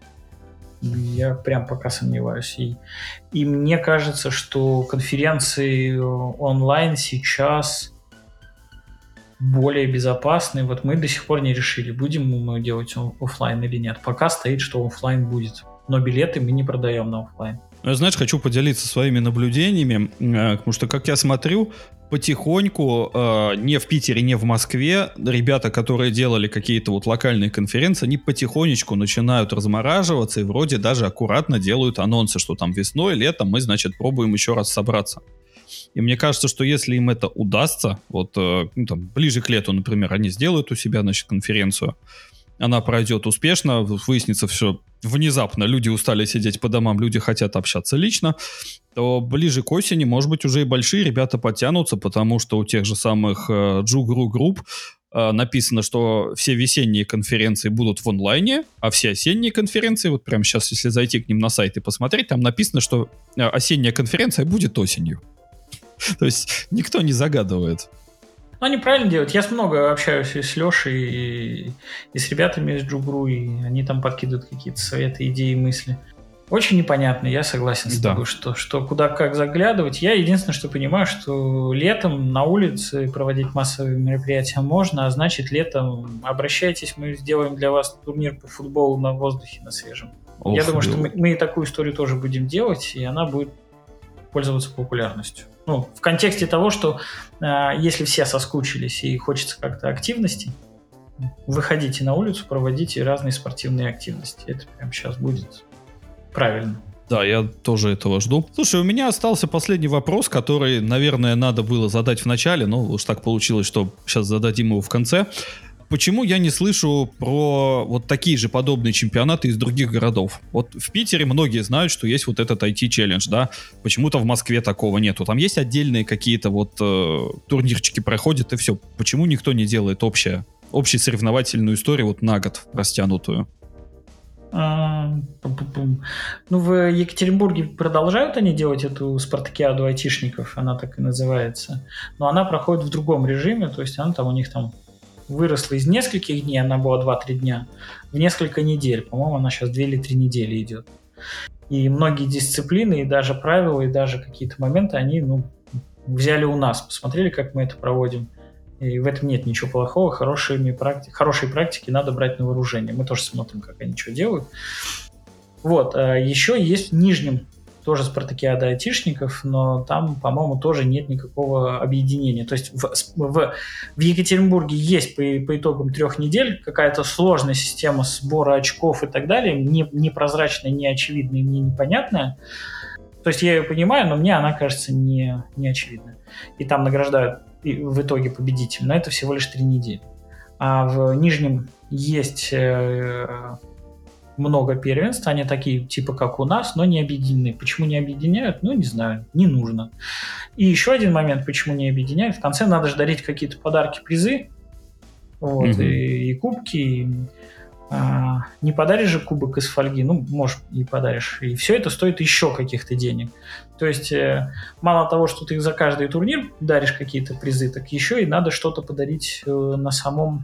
Я прям пока сомневаюсь. И мне кажется, что конференции онлайн сейчас более безопасны. Вот мы до сих пор не решили, будем мы делать офлайн или нет. Пока стоит, что офлайн будет. Но билеты мы не продаем на офлайн. Я, знаешь, хочу поделиться своими наблюдениями, потому что, как я смотрю, потихоньку, не в Питере, не в Москве, ребята, которые делали какие-то вот локальные конференции, они потихонечку начинают размораживаться и вроде даже аккуратно делают анонсы, что там весной, летом мы, значит, пробуем еще раз собраться. И мне кажется, что если им это удастся, вот ближе к лету, например, они сделают у себя, значит, конференцию, она пройдет успешно, выяснится все внезапно, люди устали сидеть по домам, люди хотят общаться лично, то ближе к осени, может быть, уже и большие ребята подтянутся, потому что у тех же самых Джугру групп написано, что все весенние конференции будут в онлайне, а все осенние конференции, вот прямо сейчас, если зайти к ним на сайт и посмотреть, там написано, что осенняя конференция будет осенью. То есть никто не загадывает. Ну, они правильно делают. Я много общаюсь и с Лешей, и с ребятами из Джугру, и они там подкидывают какие-то советы, идеи, мысли. Очень непонятно, я согласен с тобой, что куда как заглядывать. Я единственное, что понимаю, что летом на улице проводить массовые мероприятия можно, а значит, летом обращайтесь, мы сделаем для вас турнир по футболу на воздухе, на свежем. Я думаю, что мы и такую историю тоже будем делать, и она будет пользоваться популярностью. Ну, в контексте того, что если все соскучились и хочется как-то активности, выходите на улицу, проводите разные спортивные активности. Это прямо сейчас будет правильно. Да, я тоже этого жду. Слушай, у меня остался последний вопрос, который, наверное, надо было задать в начале, но уж так получилось, что сейчас зададим его в конце. Почему я не слышу про вот такие же подобные чемпионаты из других городов? Вот в Питере многие знают, что есть вот этот IT-челлендж, да? Почему-то в Москве такого нету. Там есть отдельные какие-то вот турнирчики проходят и все. Почему никто не делает общую соревновательную историю вот на год растянутую? Ну, в Екатеринбурге продолжают они делать эту спартакиаду айтишников, она так и называется. Но она проходит в другом режиме, то есть она там у них там выросла из нескольких дней, она была 2-3 дня, в несколько недель. По-моему, она сейчас 2 или 3 недели идет. И многие дисциплины, и даже правила, и даже какие-то моменты они взяли у нас, посмотрели, как мы это проводим. И в этом нет ничего плохого. Хорошие практики надо брать на вооружение. Мы тоже смотрим, как они что делают. Вот. Еще есть в Нижнем тоже спартакиада айтишников, но там, по-моему, тоже нет никакого объединения. То есть в Екатеринбурге есть по итогам 3 недель какая-то сложная система сбора очков и так далее, непрозрачная, неочевидная и мне непонятная. То есть я ее понимаю, но мне она кажется не очевидной. И там награждают в итоге победителя, но это всего лишь 3 недели. А в Нижнем есть много первенств, они такие типа как у нас, но не объединены. Почему не объединяют? Ну, не знаю, не нужно. И еще один момент, почему не объединяют. В конце надо же дарить какие-то подарки, призы, вот, и кубки. Не подаришь же кубок из фольги, ну, может, и подаришь. И все это стоит еще каких-то денег. То есть, мало того, что ты за каждый турнир даришь какие-то призы, так еще и надо что-то подарить на самом,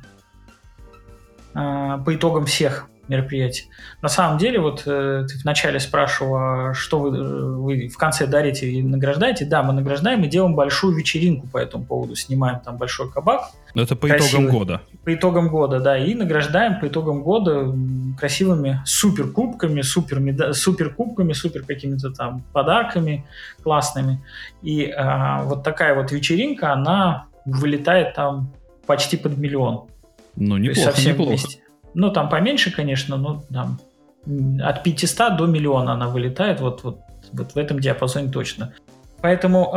по итогам всех мероприятий. На самом деле, вот ты вначале спрашивал, что вы в конце дарите и награждаете. Да, мы награждаем и делаем большую вечеринку по этому поводу. Снимаем там большой кабак. Но это по итогам года. По итогам года, да. И награждаем по итогам года красивыми суперкубками, суперкубками, супер какими-то там подарками классными. И вот такая вот вечеринка, она вылетает там почти под 1 миллион. Ну, неплохо, неплохо. Вместе. Ну, там поменьше, конечно, но там от 500 до 1 миллиона она вылетает, вот в этом диапазоне точно. Поэтому,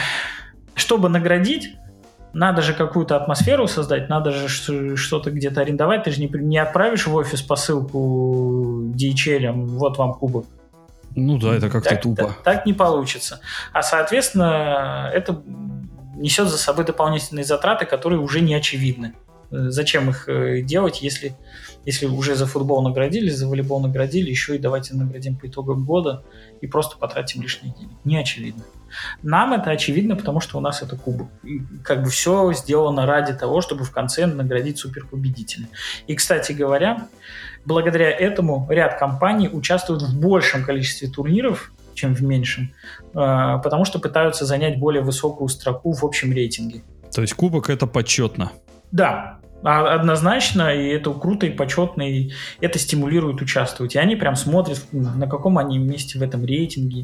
чтобы наградить, надо же какую-то атмосферу создать, надо же что-то где-то арендовать. Ты же не отправишь в офис посылку DHL, вот вам кубок. Ну да, это как-то тупо. Так не получится. А, соответственно, это несет за собой дополнительные затраты, которые уже не очевидны. Зачем их делать, если уже за футбол наградили, за волейбол наградили, еще и давайте наградим по итогам года и просто потратим лишние деньги. Не очевидно. Нам это очевидно, потому что у нас это кубок. И как бы все сделано ради того, чтобы в конце наградить суперпобедителя. И, кстати говоря, благодаря этому ряд компаний участвуют в большем количестве турниров, чем в меньшем, потому что пытаются занять более высокую строку в общем рейтинге. То есть кубок — это почетно? Да, однозначно, и это круто и почетно, и это стимулирует участвовать. И они прям смотрят, на каком они месте в этом рейтинге,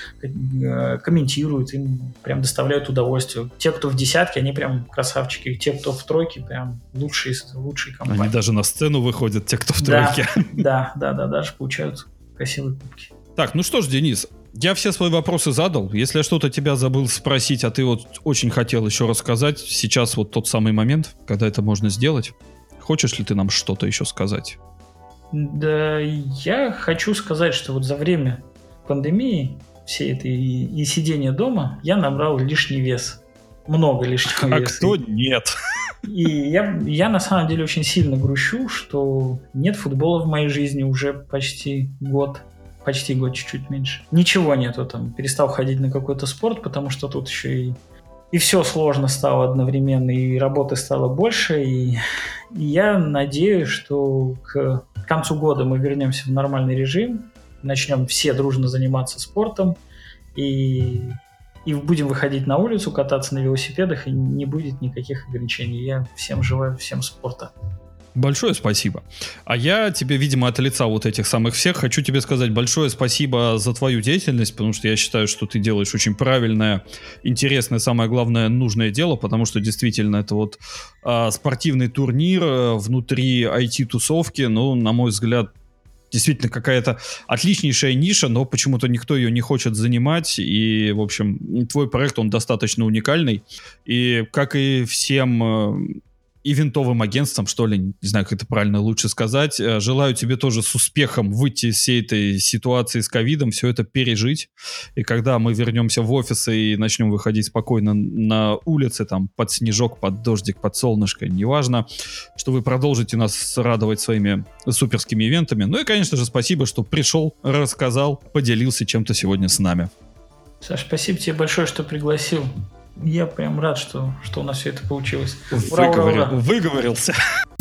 комментируют, им прям доставляют удовольствие. Те, кто в десятке, они прям красавчики, те, кто в тройке, прям лучшие компании. Они даже на сцену выходят, те, кто в тройке. Да, даже получают красивые кубки. Так, ну что ж, Денис, я все свои вопросы задал. Если я что-то тебя забыл спросить, а ты вот очень хотел еще рассказать, сейчас вот тот самый момент, когда это можно сделать. Хочешь ли ты нам что-то еще сказать? Да, я хочу сказать, что вот за время пандемии, всей этой и сидения дома, я набрал лишний вес. Много лишнего веса. А кто нет? И я на самом деле очень сильно грущу, что нет футбола в моей жизни уже почти год. Почти год, чуть-чуть меньше. Ничего нету там. Перестал ходить на какой-то спорт, потому что тут еще и все сложно стало одновременно, и работы стало больше. И я надеюсь, что к концу года мы вернемся в нормальный режим, начнем все дружно заниматься спортом, и будем выходить на улицу, кататься на велосипедах, и не будет никаких ограничений. Я всем желаю, всем спорта. Большое спасибо. А я тебе, видимо, от лица вот этих самых всех хочу тебе сказать большое спасибо за твою деятельность, потому что я считаю, что ты делаешь очень правильное, интересное, самое главное, нужное дело, потому что действительно это вот спортивный турнир внутри IT-тусовки, ну, на мой взгляд, действительно какая-то отличнейшая ниша, но почему-то никто ее не хочет занимать, и, в общем, твой проект, он достаточно уникальный, и, как и всем ивентовым агентством, что ли, не знаю, как это правильно лучше сказать. Желаю тебе тоже с успехом выйти из всей этой ситуации с ковидом, все это пережить. И когда мы вернемся в офисы и начнем выходить спокойно на улице, там, под снежок, под дождик, под солнышко, неважно, что вы продолжите нас радовать своими суперскими ивентами. Ну и, конечно же, спасибо, что пришел, рассказал, поделился чем-то сегодня с нами. Саш, спасибо тебе большое, что пригласил. Я прям рад, что у нас все это получилось. Выговорился.